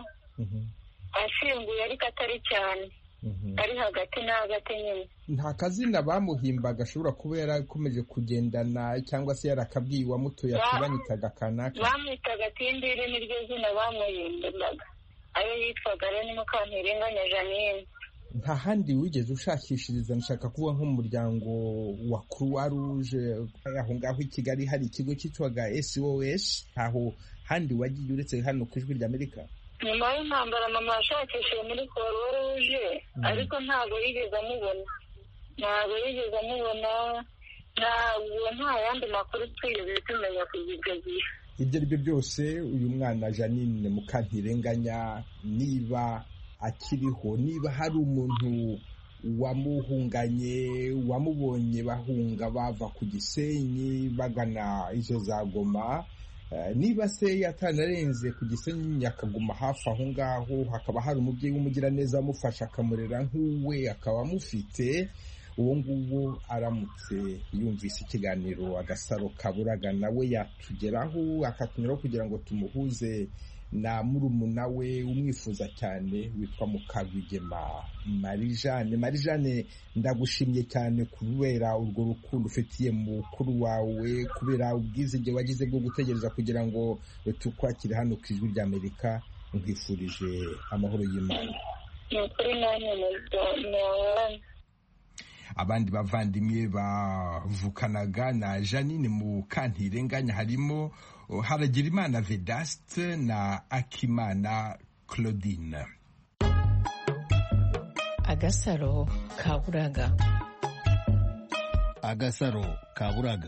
ashinguye ariko atari cyane, ari hagati na hagati nyine. Nta kazina bamuhimbaga ashobora kuba yarakomeje kugendana, cyangwa se yarakabwiye uwamutoye ati banyitaga kanaka? Bamwitaga Tindiri, niryo zina bamuhimbaga. Ayo yitwaga rero ni Mukantirenganya Janine. Nta handi wigeze ushakishiriza? Nshaka kuvuga nko mu muryango wa Croix Rouge aho ngaho i Kigali hari ikigo cyitwaga S O S, aho handi wagiye uretse hano ku Ijwi ry'Amerika? nyuma y'intambara mama yashakishije muri Croix Rouge ariko ntabwo yigeze amubona ntabwo yigeze amubona ntabwo nta yandi makuru twigeze tumenya kugeza gihe. Ibyo ari byo byose uyu mwana Jeannine Mukantirenganya niba akiriho, niba hari umuntu wamuhunganye wamubonye bahunga bava ku Gisenyi bagana izo za Goma, niba se yatanarenze ku Gisenyi akaguma hafi aho ngaho, hakaba hari umubyeyi w'umugiraneza amufasha akamurera nk'uwe akaba amufite, uwo nguwo aramutse yumvise ikiganiro Agasaro Kaburaga nawe yatugeraho akatunyuraho kugira ngo tumuhuze na murumuna we umwifuza cyane witwa Mukagwigema Marie Jeanne. Marie Jeanne, ndagushimye cyane kubera urwo rukundo ufitiye mukuru wawe, kubera ubwizige wagize bwo gutegereza kugira ngo tukwakire hano ku Ijwi ry'Amerika. Nkwifurije amahoro y'Imana. Abandi bavandimwe bavukanaga na Jeannine Mukantirenganya harimo Haragirimana Vedaste na Akimana Claudine. Agasaro Kaburaga. Agasaro Kaburaga.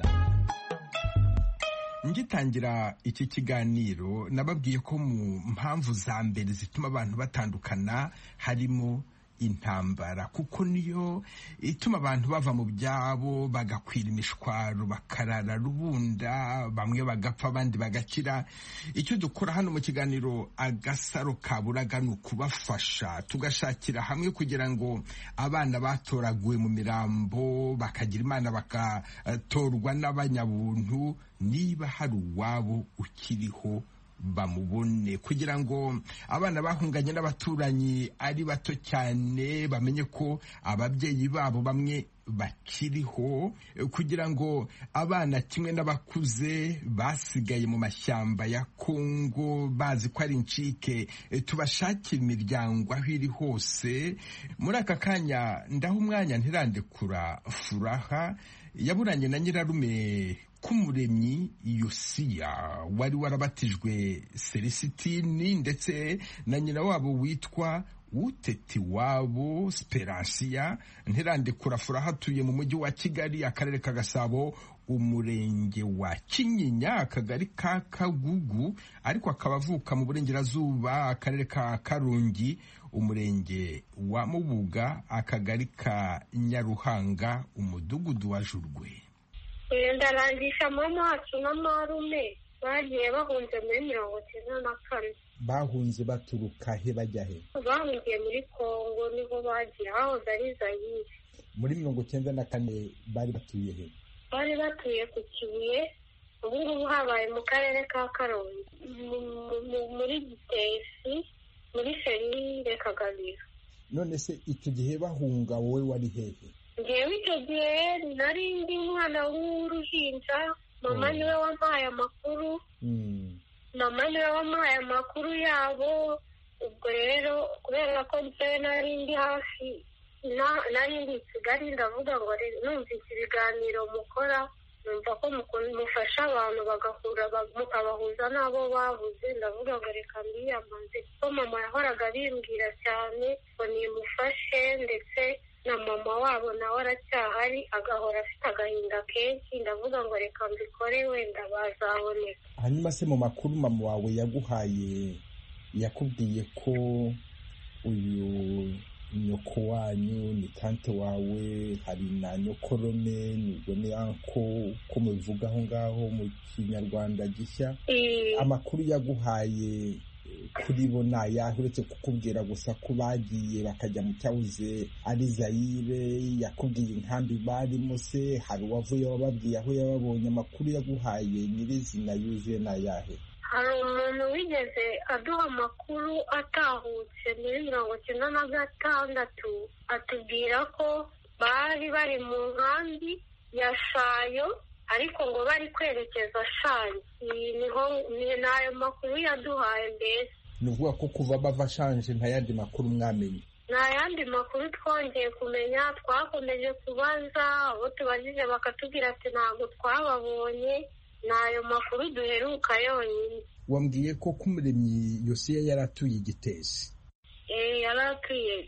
Ngitangira iki kiganiro nababwiye ko mu mpamvu za mbere zituma abantu batandukana harimo intambara, kuko niyo ituma abantu bava mu byabo bagakwira imishwaro bakarara rubunda, bamwe bagapfa abandi bagakira. Icyo dukora hano mu kiganiro Agasaro Kaburaga ni ukubafasha, tugashakira hamwe kugira ngo abana batoraguwe mu mirambo bakagira Imana bakatorwa n'abanyabuntu, niba hari uwabo ukiriho bamubone, kugira ngo abana bahunganye n'abaturanyi ari bato cyane bamenye ko ababyeyi babo bamwe bakiriho, kugira ngo abana kimwe n'abakuze basigaye mu mashyamba ya Kongo bazi ko ari incike tubashakira imiryango aho iri hose. Muri aka kanya ndaho umwanya ntirandekura Furaha yaburanye na nyirarume Kumuremyi Yosiya wari warabatijwe Celestini, ndetse na nyina wabo witwa Uteti wabo Speransiya. Ntirandekura Furaha atuye mu mujyi wa Kigali, akarere ka Gasabo, umurenge wa Kinyinya, akagari ka Kagugu, ariko akaba avuka mu burengerazuba, akarere ka Karongi, umurenge wa Mubuga, akagari ka Nyaruhanga, umudugudu wa Jurwe. Ndarangisha mama wacu na marume bagiye bahunze muri mirongo icyenda na kane. Bahunze baturuka he bajya he? Bahungiye muri Kongo, niho bagiye, hahoze ari Zaire. Muri mirongo icyenda na kane bari batuye he? Bari batuye ku Kibuye, ubu ngubu habaye mu karere ka Karongi, muri Gitesi, muri Ferire Kagabiro. None se icyo gihe bahunga wowe wari hehe? Ngewe icyo gihe nari ndi umwana w'uruhinja, mama niwe wampaye amakuru, mama niwe wampaye amakuru yabo. Ubwo rero kubera ko njyewe nari ndi hafi, nari ndi i Kigali, ndavuga ngo numvise ibiganiro mukora, numva ko mufasha abantu bagahura mukabahuza n'abo babuze, ndavuga ngo reka mbiyamaze, kuko mama yahoraga bimbwira cyane ngo nimufashe, ndetse na mama wabo nawe aracyahari agahora afite agahinda kenshi, ndavuga ngo reka mbikore wenda bazaboneka. Hanyuma se mu makuru mama wawe yaguhaye yakubwiye ko uyu nyoko wanyu ni tante wawe, hari na nyokorome, nibwo ni anko ko mubivuga aho ngaho mu Kinyarwanda gishya, amakuru yaguhaye kuri bo nayahe uretse kukubwira gusa ko bagiye bakajya mu cyahoze ari Zaire? Yakubwiye inkambi barimo se? Hari uwavuye wababwiye aho yababonye? Amakuru yaguhaye nyirizina yuzuye nayahe? Hari umuntu wigeze aduha amakuru atahutse muri mirongo icyenda na gatandatu, atubwira ko bari bari mu nkambi ya Shayo, ariko ngo bari kwerekeza Shayo. Niho n'ayo makuru yaduhaye. Mbese ni ukuvuga ko kuva bava Shanje nta yandi makuru mwamenye? nta yandi makuru twongeye kumenya. Twakomeje kubaza abo tubajije bakatubwira ati ntabwo twababonye, n'ayo makuru duheruka yonyine. wambwiye ko Kumuremyi Yosiya yaratuye Gitesi. Eh yaratuye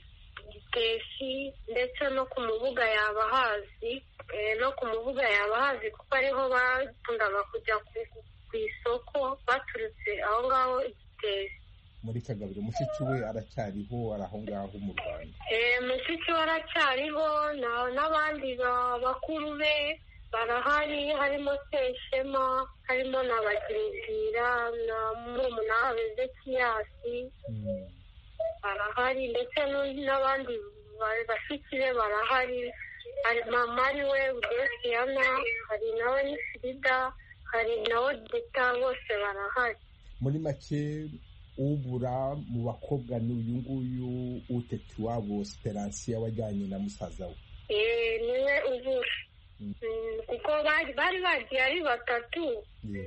Gitesi ndetse no ku Mubuga yaba hazi, eh no ku Mubuga yaba hazi kuko ariho bakundaga kujya ku isoko baturutse aho ngaho Gitesi. Muri Kagabiro mushiki we aracyariho araho ngaho mu Rwanda. Eh mushiki we aracyariho n'abandi bakuru be barahari, harimo Seshema, harimo na Bagirizira na murumuna we Zekiyasi barahari, ndetse n'abandi bashiki be barahari. Hari mama ari we Udesiyana, hari nawe Nisirida, hari nawe Deta, bose barahari. Muri make ubura mu bakobwa ni uyu nguyu Utetiwabo Speransiya wajyanye na musaza we. Eh niwe ubura kuko bari bari bagiye ari batatu.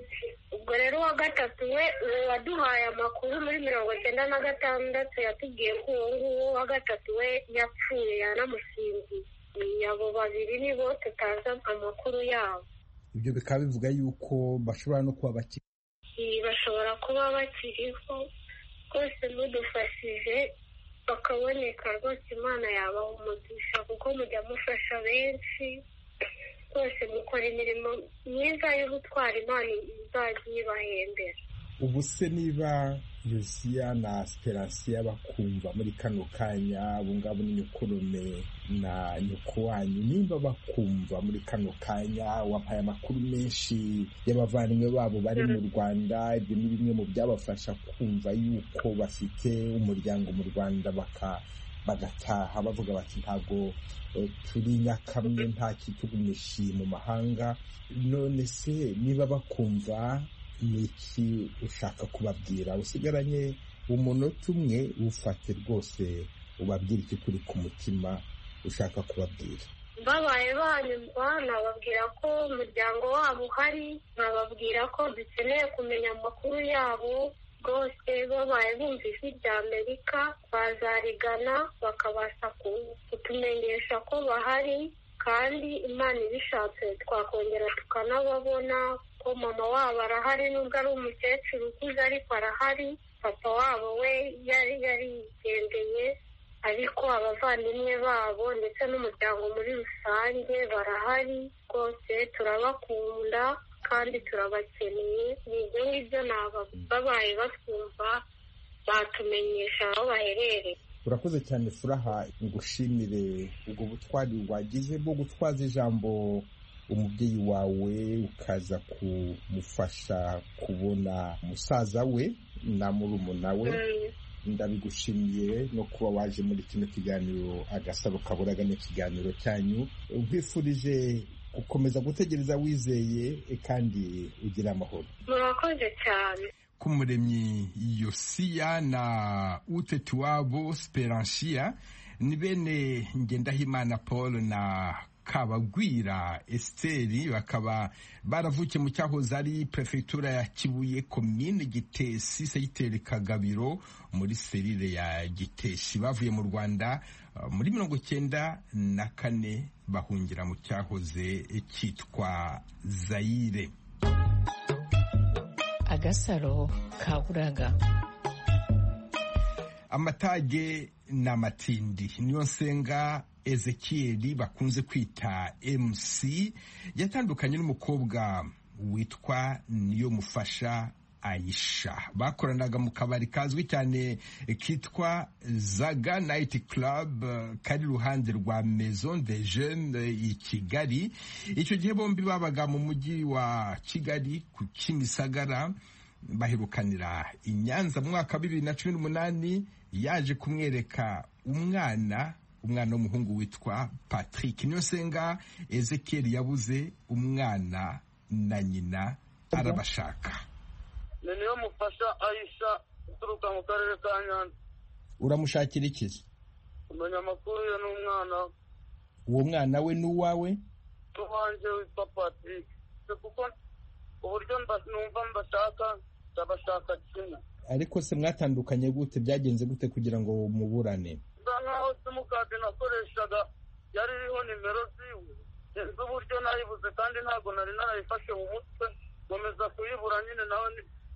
Ubwo rero uwa gatatu we waduhaye amakuru muri mirongo icyenda na gatandatu yatubwiye ko uwo nguwo wa gatatu we yapfuye yanamusinziye. Abo babiri nibo tutazi amakuru yabo. Ibyo bikaba bivuga yuko bashobora no kuba bakiri bashobora kuba bakiriho rwose, mudufashije bakaboneka rwose Imana yabaha umugisha kuko mujya mufasha benshi rwose, mukora imirimo myiza y'ubutwari, Imana izajya ibahembera. Ubu se niba Yosiya na Speransiya bakumva muri kano kanya, abo ngabo ni nyukurume na nyuku wanyu, nimba bakumva muri kano kanya, wampaye amakuru menshi y'abavandimwe babo bari mu Rwanda, ibyo ni bimwe mu byabafasha kumva yuko bafite umuryango mu Rwanda baka bagataha bavuga bati ntabwo turi nyakamwe nta kitugumishi mu mahanga. None se niba bakumva niki ushaka kubabwira? Usigaranye umunota umwe, ufate rwose ubabwira iki kuri ku mutima ushaka kubabwira. Babaye banyumva nababwira ko umuryango wabo uhari, nababwira ko dukeneye kumenya amakuru yabo rwose. Babaye bumva ijwi rya Amerika bazarigana bakabasha kutumenyesha ko bahari, kandi Imana ibishatse twakongera tukanababona ko mama wabo arahari, nubwo ari umukecuru ukuze ariko arahari. Papa wabo we yari yarigendeye, ariko abavandimwe babo ndetse n'umuryango muri rusange barahari rwose. Turabakunda kandi turabakeneye. Nibyo ngibyo naba babaye batwumva batumenyesha aho baherereye. Urakoze cyane Furaha, ngushimire ubwo butwari wagize bwo gutwaza ijambo umubyeyi wawe ukaza kumufasha kubona musaza we na murumuna we. Ndabigushimiye no kuba waje muri kino kiganiro Agasaro Kaburaga n'ikiganiro cyanyu. Nkwifurije gukomeza gutegereza wizeye kandi ugira amahoro. Murakoze cyane. Kumuremyi Yosiya na Utetiwabo Speransiya ni bene Ngendahimana Paul na Kabagwira Esteri, bakaba baravukiye mu cyahoze ari prefectura ya Kibuye, komine Gitesi, segiteri Kagabiro muri serire ya Gitesi. Bavuye mu Rwanda muri mirongo cyenda na kane bahungira mu cyahoze cyitwa Zaire. Agasaro Kaburaga. Amatage n'amatindi niyo nsenga Ezekieli bakunze kwita M C yatandukanye n'umukobwa witwa Niyo Mufasha Aisha. Bakoranaga mu kabari kazwi cyane kitwa Zaga Night Club kari ruhande rwa Maison des Jeunes i Kigali. Icyo gihe bombi babaga mu mujyi wa Kigali ku Kimisagara. Baherukanira i Nyanza mu mwaka wa bibiri na cumi n'umunani. Yaje kumwereka umwana umwana w'umuhungu witwa Patrick. Niyo senga Ezekiel yabuze umwana na nyina arabashaka. Niyo Mufasha Aisha uturuka mu karere ka Nyanza. Uramushakira iki? Kumenya amakuru ye n'umwana. Uwo mwana we n'uwawe? Tuwanje witwa Patrick. Kuko uburyo numva mbashaka ndabashaka kimwe. Ariko se mwatandukanye gute? Byagenze gute kugira ngo muburane? Nkaho simukadi nakoreshaga yari iriho nimero ziwe. Nzi uburyo nayibuze kandi ntabwo nari narayifashe mu mutwe. Ngomeza kuyibura nyine nawe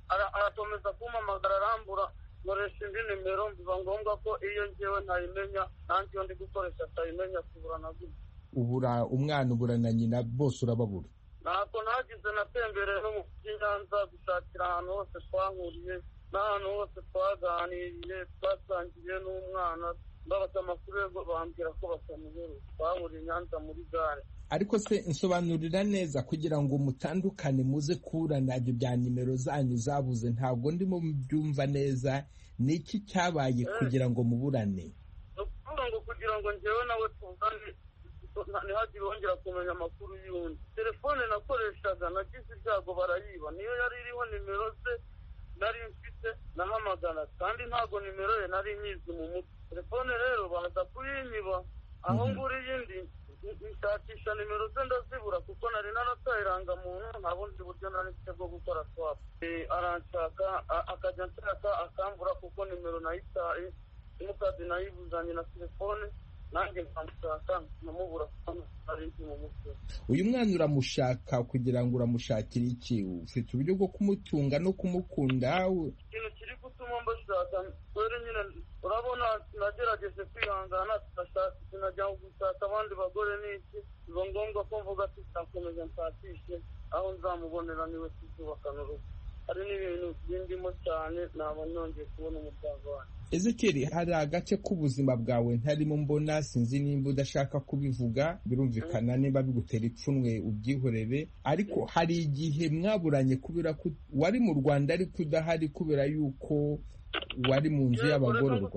arakomeza kumpamagara arambura nkoresha indi nimero biba ngombwa ko iyo ngewe ntayimenya nanjye iyo ndi gukoresha atayimenya kuburana gutya. ubura umwana ubura na nyina bose urababura? ntabwo nagize natembereye no mu Nyanza gushakira ahantu hose twahuriye n'ahantu hose twaganiriye twasangiye n'umwana ndabaza amakuru ye bambwira ko batamuheruka twahuriye i Nyanza muri gare. ariko se nsobanurira neza kugira ngo mutandukane muze kurana ibyo bya nimero zanyu zabuze, ntabwo ndimo byumva neza. ni iki cyabaye kugira ngo muburane? ni ukuvuga ngo kugira ngo njyewe nawe tuvugane ntihagire wongera kumenya amakuru y'undi. telefone nakoreshaga nagize ibyago barayiba, niyo yari iriho nimero ze nari mfite nahamagana kandi ntabwo nimero ye nari nyizi mu mutwe. telefone rero baza kuyinyiba aho ngura iyindi nshakisha nimero ze ndazibura kuko nari narataye irangamuntu nta bundi buryo nari mfite bwo gukora swap. aranshaka akajya nshaka akambura kuko nimero nayitaye simukadi nayibuzanye na telefone nanjye nkamushaka namubura ari mu mutwe. uyu mwana uramushaka kugira ngo uramushakire iki? ufite uburyo bwo kumutunga no kumukunda? ikintu kiri gutuma mbashaka rero nyine urabona nagerageje kwihangana sinajya gushaka abandi bagore n'iki biba ngombwa ko mvuga ati nzakomeza nshakishe aho nzamubonera niwe tuzubakana urugo. hari n'ibintu bindimo cyane naba nongeye kubona umuryango wanjye. Ezekiel, hari agace k'ubuzima bwawe ntarimo mbona, sinzi nimba udashaka kubivuga, birumvikana niba bigutera ipfunwe ubyihorere, ariko hari igihe mwaburanye kubera ko wari mu Rwanda ariko udahari kubera yuko wari mu nzu y'abagororwa.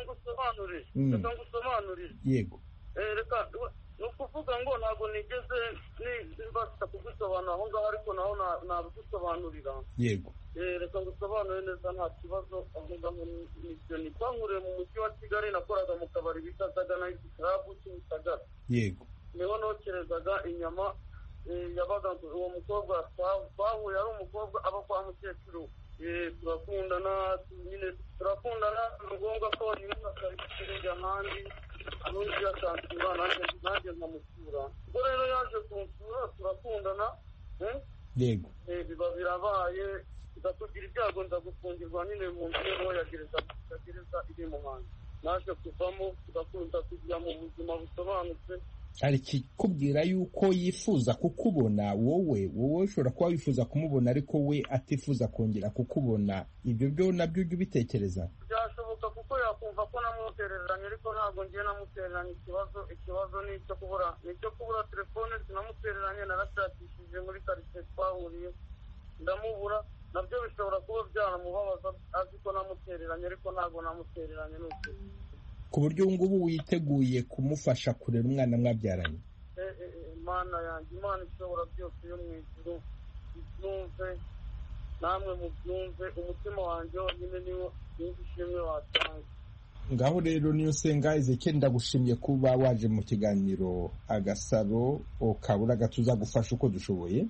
reka ngusobanurire. yego reka ni ukuvuga ngo ntabwo nigeze mbasha kugusobanura aho ngaho ariko naho nabigusobanurira. yego reka ngusobanure neza nta kibazo. aho ngaho nibyo ni twankuriye mu mujyi wa Kigali, nakoraga mu kabari bita Zagana Club Kimisagara. yego niho nokerezaga inyama. yabaga uwo mukobwa twahuye ari umukobwa aba kwa mukecuru. turakundana nyine turakundana ni ngombwa ko nyine akarikirira ahandi n'undi yasansura nanjye nkamusura. ubwo rero yaje kunsura turakundana. yego biba birabaye tugira ibyago nza gufungirwa nyine mu nzu niho yagereza gereza iri mu hanze. naje kuvamo tugakunda kujya mu buzima busobanutse. hari ikikubwira yuko yifuza kukubona wowe wowe ushobora kuba wifuza kumubona ariko we atifuza kongera kukubona. ibyo byo nabyo ujya ubitekereza? byashoboka kuko yakumva ko namutereranye ariko ntabwo ngiye namutereranye. ikibazo ikibazo ni icyo kubura ni icyo kubura telefone. sinamutereranye, narashakishije muri karitsiye twahuriye ndamubura. nabyo bishobora kuba byaramubabaza azi ko namutereranye ariko ntabwo namutereranye. n'ukuri ku buryo ngubu witeguye kumufasha kurera umwana mwabyaranye? imana yanjye, imana ishobora byose yo mu ijuru ibyumve namwe mubyumve. umutima wanjye wonyine niwo niba ishimwe watanga. ngaho rero niyo senga Ezekiel, ndagushimiye kuba waje mu kiganiro Agasaro Kaburaga. tuzagufasha uko dushoboye.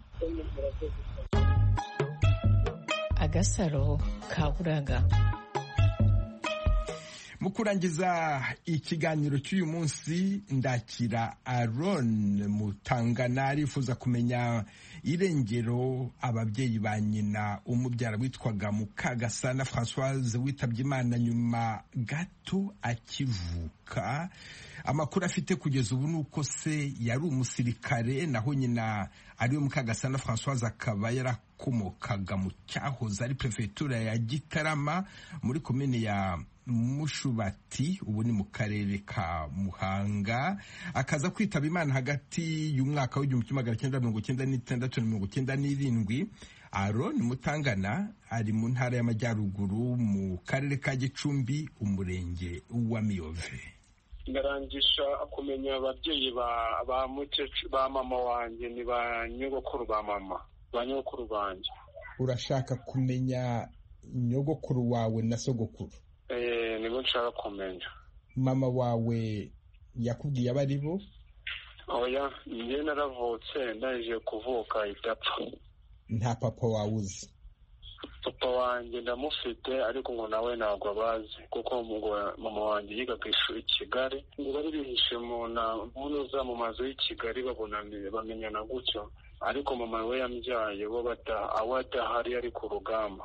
Agasaro Kaburaga. mu kurangiza ikiganiro cy'uyu munsi ndakira Aaron Mutangana, arifuza kumenya irengero ababyeyi ba nyina umubyara witwaga Mukagasana Françoise witabye Imana nyuma gato akivuka. amakuru afite kugeza ubu nuko se yari umusirikare naho nyina ariwe Mukagasana Françoise akaba yarakomokaga mu cyahoze ari prefetura ya Gitarama muri komine ya Mushubati, ubu ni mu karere ka Muhanga. akaza kwitaba Imana hagati y'umwaka w'igihumbi kimwe magana cyenda mirongo cyenda n'itandatu na mirongo cyenda n'irindwi. Aaron Mutangana ari mu ntara y'Amajyaruguru mu karere ka Gicumbi, umurenge wa Miyove. ndarangisha kumenya ababyeyi ba ba mukecuru ba mama wanjye ni ba nyogokuru ba mama ba nyogokuru banjye. urashaka kumenya nyogokuru wawe na sogokuru? eh nibo nshaka kumenya. mama wawe yakubwiye abari bo? oya, njye naravutse ndaje kuvuka idapfa. nta papa wawe uzi? papa wanjye ndamufite ariko ngo nawe ntabwo abazi kuko mama wanjye yiga ku ishuri i Kigali. ngo bari bihishe mu ntuza mu mazu y'i Kigali babonaniye bamenyana gutyo, ariko mama we yambyaye bo badahari ari ku rugamba.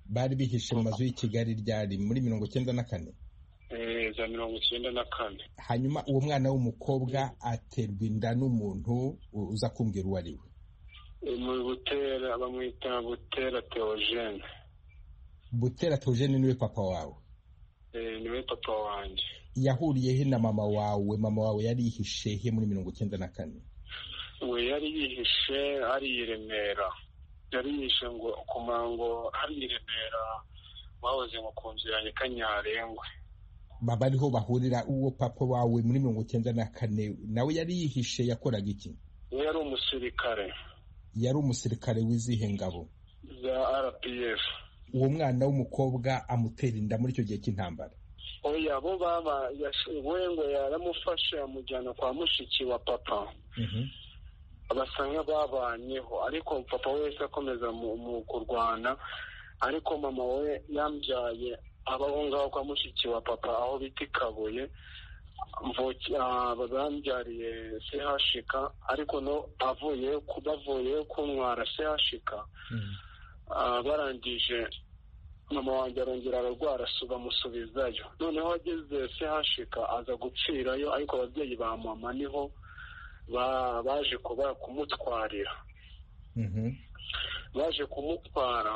bari bihishe mu mazu y'i Kigali ryari muri mirongo icyenda na kane za mirongo icyenda na kane. Hanyuma uwo mwana w'umukobwa aterwa inda n'umuntu uza kumbwira uwo ari we. Mu Butera bamwita Butera Theogene. Butera Theogene niwe papa wawe? Eh, niwe papa wanjye. Yahuriye he na mama wawe? Mama wawe yari yihishe he muri mirongo icyenda na kane? We yari yihishe ari i Remera. Yari yihishe ngo kumango ari i Remera bahoze ngo ku nzu ya Kanyarengwe. Baba ariho bahurira. Uwo papa wawe muri mirongo icyenda na kane nawe yari yihishe, yakoraga iki? Yari umusirikare. Yari umusirikare w'izihe ngabo? Za R P F. Uwo mwana w'umukobwa amutera inda muri icyo gihe cy'intambara? Oya, bo baba we ngo yaramufashe amujyana kwa mushiki wa papa. Mhm. Abasanga babanyeho, ariko papa wese akomeza mu kurwana, ariko mama we yambyaye abaho ngaho kwa mushiki wa papa aho bita Kabuye. Mvuki abambyariye C H K, ariko no avuye kubavuye kunwara C H K. Mhm. Barangije mama wanjye arongera ararwara bamusubizayo. Noneho ageze C H K aza gupfirayo, ariko ababyeyi ba mama niho baje kuba kumutwarira. Mhm. Baje kumutwara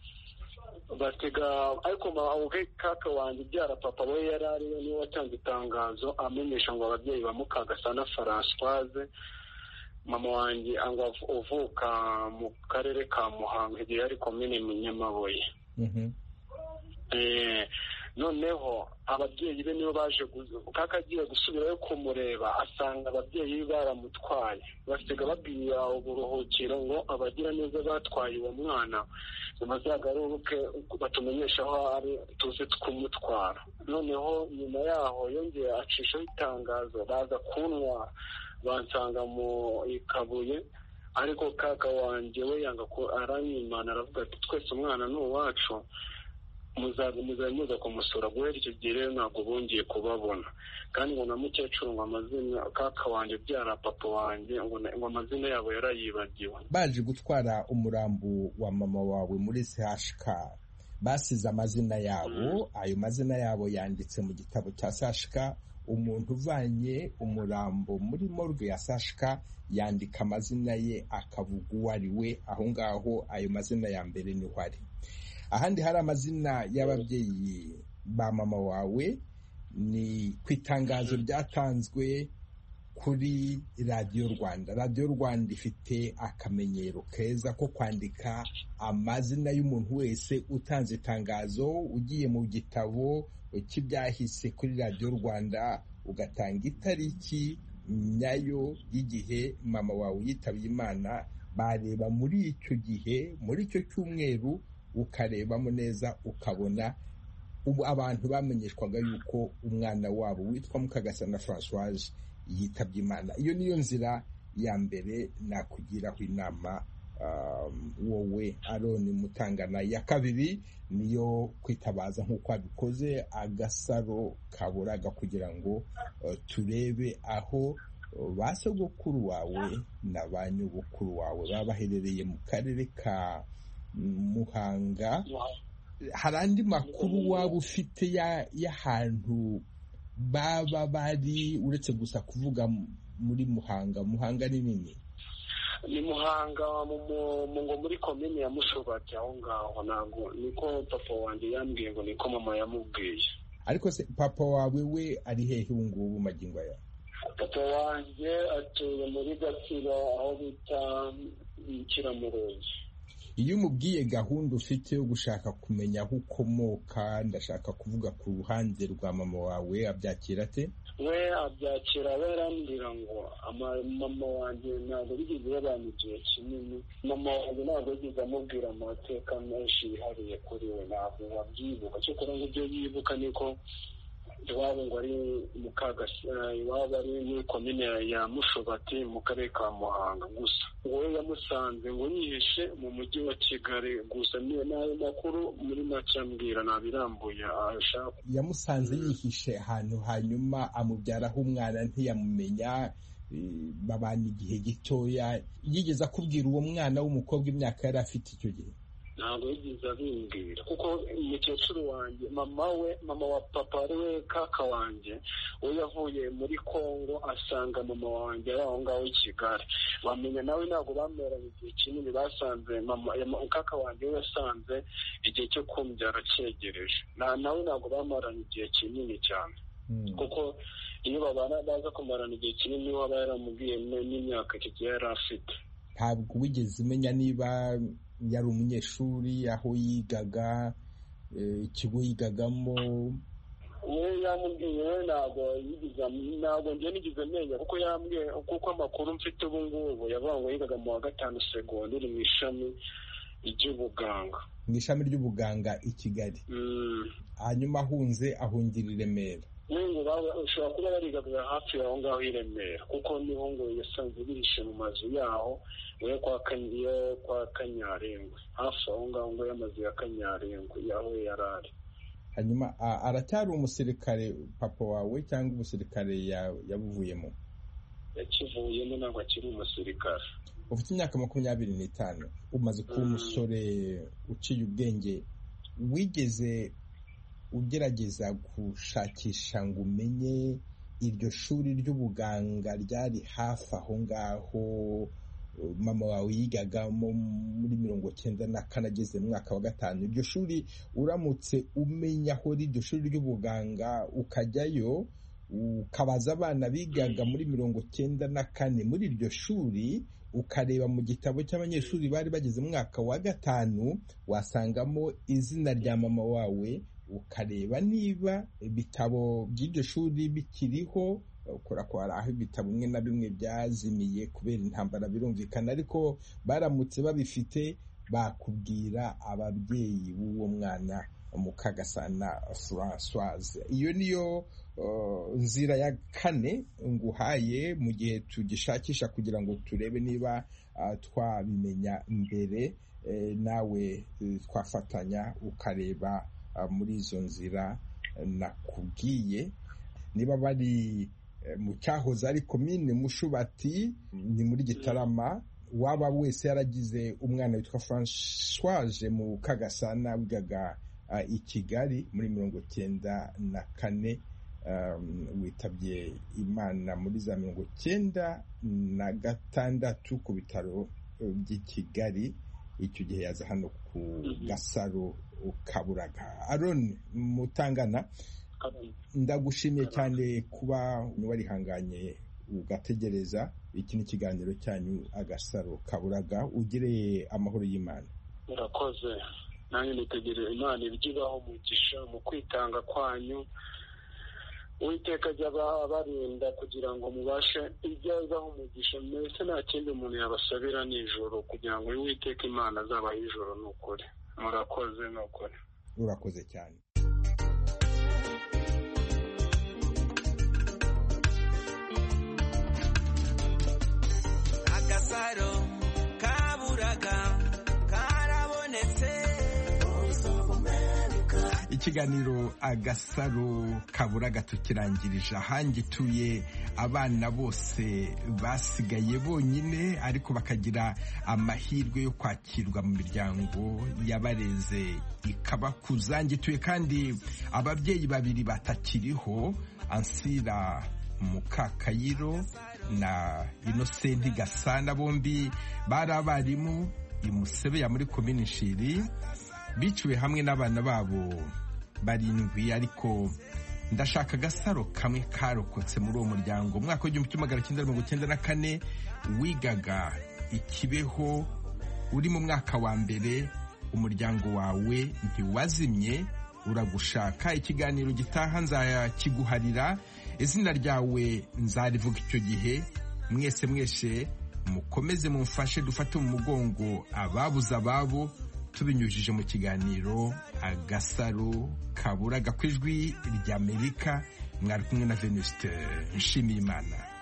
batega, ariko mawe kaka wanjye byara papa we yari ari niwe watanze itangazo amenyesha ngo ababyeyi ba Mukagasana Françoise, mama wanjye anga uvuka mu karere ka Muhanga igihe yari komine Nyamabuye. Mhm. Eh, noneho ababyeyi be nibo baje kaka agiye gusubirayo kumureba, asanga ababyeyi baramutwaye. Basiga babwira uburuhukiro ngo abagira neza batwaye uwo mwana bazagaruke batumenyesha aho ari tuze kumutwara. Noneho nyuma yaho yongeye acishaho itangazo, baza kuntwara bansanga mu Kabuye, ariko kaka wanjye we yanga ko aranyimana, aravuga ati twese umwana ni uwacu, muzaza muza kumusura. Guhera icyo gihe rero ntabwo bongeye kubabona, kandi ngo na mukecuru ngo amazina kaka wanjye byara papa wanjye ngo amazina yabo yarayibagiwe. Baje gutwara umurambo wa mama wawe muri C H K, basize amazina yabo. Ayo mazina yabo yanditse mu gitabo cya C H K. Umuntu uvanye umurambo muri morgue ya C H K yandika amazina ye akavuga uwo ari we. Aho ngaho ayo mazina ya mbere niho ari. Ahandi hari amazina y'ababyeyi ba mama wawe ni ku itangazo ryatanzwe kuri Radio Rwanda. Radio Rwanda ifite akamenyero keza ko kwandika amazina y'umuntu wese utanze itangazo. Ugiye mu gitabo cy'ibyahise kuri Radio Rwanda ugatanga itariki nyayo y'igihe mama wawe yitabye Imana, bareba muri icyo gihe, muri icyo cyumweru, ukarebamo neza ukabona ubu abantu bamenyeshwaga yuko umwana wabo witwa Mukagasana Françoise yitabye Imana. Iyo niyo nzira ya mbere nakugiraho inama um, wowe Aroni Mutangana. Ya kabiri niyo kwitabaza nk'uko abikoze Agasaro Kaburaga kugira ngo uh, turebe aho uh, ba sogokuru wawe na ba nyogokuru wawe baba baherereye mu karere ka Muhanga. Hari andi makuru waba ufite y'ahantu baba bari uretse gusa kuvuga muri Muhanga? Muhanga ni nini? Ni Muhanga mu ngo muri komine ya Mushobati aho ngaho. Ntabwo niko papa wanjye yambwiye ngo niko mama yamubwiye. Ariko se papa wawe we ari hehe ubu ngubu magingo aya? Papa wanjye atuye muri Gatsiro aho bita Kiramuruzi. Iyo umubwiye gahunda ufite yo gushaka kumenya aho ukomoka, ndashaka kuvuga ku ruhande rwa mama wawe, abyakira ate? We abyakira, we arambwira ngo mama wanjye ntabwo bigeze babana igihe kinini. Mama wanjye ntabwo yigeze amubwira amateka menshi yihariye kuri we, ntabwo wabyibuka. Cyokora ngo ibyo yibuka niko iwabo ngo ari Mukagasana, iwabo ari muri komine ya Mushobati mu karere ka Muhanga. Gusa wowe yamusanze ngo yihishe mu mujyi wa Kigali. Gusa niyo nayo makuru muri make ambwira, nabirambuye ashaka. Yamusanze yihishe ahantu, hanyuma amubyaraho umwana ntiyamumenya, babana igihe gitoya. Yigeze akubwira uwo mwana w'umukobwa imyaka yari afite icyo gihe? ntabwo yigeze abimbwira kuko umukecuru wanjye mama we mama wa papa ari we kaka wanjye we yavuye muri Kongo asanga mama wanjye ari aho ngaho i Kigali bamenya nawe ntabwo bameranye igihe kinini basanze mama kaka wanjye we yasanze igihe cyo kumbyara cyegereje nawe ntabwo bamaranye igihe kinini cyane kuko iyo babana baza kumarana igihe kinini waba yaramubwiye n'imyaka icyo yari afite. Ntabwo wigeze umenya niba yari umunyeshuri aho yigaga ikigo yigagamo? we yamubwiye we ntabwo yigize ntabwo njye nigeze menya kuko yambwiye kuko amakuru mfite ubu ngubu yavuga ngo yigaga mu wa gatanu segonderi mu ishami ry'ubuganga mu ishami ry'ubuganga i Kigali. Hanyuma ahunze ahungira i Remera. ushobora kuba barigaga hafi aho ngaho i Remera kuko niho ngo yasanze bihishe mu mazu yaho we kwa Kanyiyo kwa Kanyarengwe hafi aho ngaho ngo y'amazu ya Kanyarengwe yaho yarari. Hanyuma aracyari umusirikare papa wawe cyangwa umusirikare yabuvuyemo? Yakivuyemo ntabwo akiri umusirikare. Ufite imyaka makumyabiri n'itanu umaze kuba umusore uciye ubwenge, wigeze ugerageza gushakisha ngo umenye iryo shuri ry'ubuganga ryari hafi aho ngaho mama wawe yigagamo muri mirongo cyenda na kane ageze mu mwaka wa gatanu? Iryo shuri uramutse umenya aho iryo shuri ry'ubuganga ukajyayo ukabaza abana bigaga muri mirongo cyenda na kane muri iryo shuri ukareba mu gitabo cy'abanyeshuri bari bageze mu mwaka wa gatanu wasangamo izina rya mama wawe, ukareba niba ibitabo by'iryo shuri bikiriho. Ukora ko hari aho ibitabo bimwe na bimwe byazimiye kubera intambara birumvikana, ariko baramutse babifite bakubwira ababyeyi b'uwo mwana Mukagasana Françoise. Iyo niyo uh, nzira ya kane nguhaye mu gihe tugishakisha kugira ngo turebe niba uh, twabimenya mbere eh, nawe uh, twafatanya ukareba uh, muri izo nzira uh, nakubwiye. Niba bari uh, mu cyahoze ari komine Mushubati ni muri Gitarama, waba wese yaragize umwana witwa Françoise Mukagasana wigaga i Kigali muri mirongo cyenda na kane, um, witabye Imana muri za mirongo cyenda na gatandatu ku bitaro by'i Kigali. Icyo gihe yaza hano ku Gasaro Kaburaga. Aaron Mutangana, ndagushimiye cyane kuba warihanganye ugategereza. Iki ni ikiganiro cyanyu Agasaro Kaburaga. Ugire amahoro y'Imana. Murakoze. Nanjye nitegereza Imana ibigibaho umugisha mu kwitanga kwanyu. Uwiteka ajya abarinda kugira ngo mubashe ibyazaho umugisha. Mbese nta kindi umuntu yabasabira nijoro kugira ngo Uwiteka Imana azabahe ijoro. Ni ukuri. Murakoze. Ni ukuri. Urakoze cyane. Agasaro Kaburaga karabonetse. Ikiganiro Agasaro Kaburaga tukirangirije ahangituye abana bose basigaye bonyine ariko bakagira amahirwe yo kwakirwa mu miryango yabareze ikabakuza. Ngituye kandi ababyeyi babiri batakiriho, Ansira Mukakayiro na Innocent Gasana, bombi bari abarimu i Musebeya muri komine Nshiri, biciwe hamwe n'abana babo barindwi. Ariko ndashaka agasaro kamwe karokotse muri uwo muryango. Umwaka w'igihumbi kimwe magana cyenda mirongo cyenda na kane wigaga i Kibeho, uri mu mwaka wa mbere. Umuryango wawe ntiwazimye, uragushaka. Ikiganiro gitaha nzakiguharira, izina ryawe nzarivuga icyo gihe. Mwese mwese mukomeze mumfashe dufate mu mugongo ababuze ababo, tubinyujije mu kiganiro Agasaro Kaburaga ku ijwi ry'Amerika. Mwari kumwe na Venuste Nshimiyimana.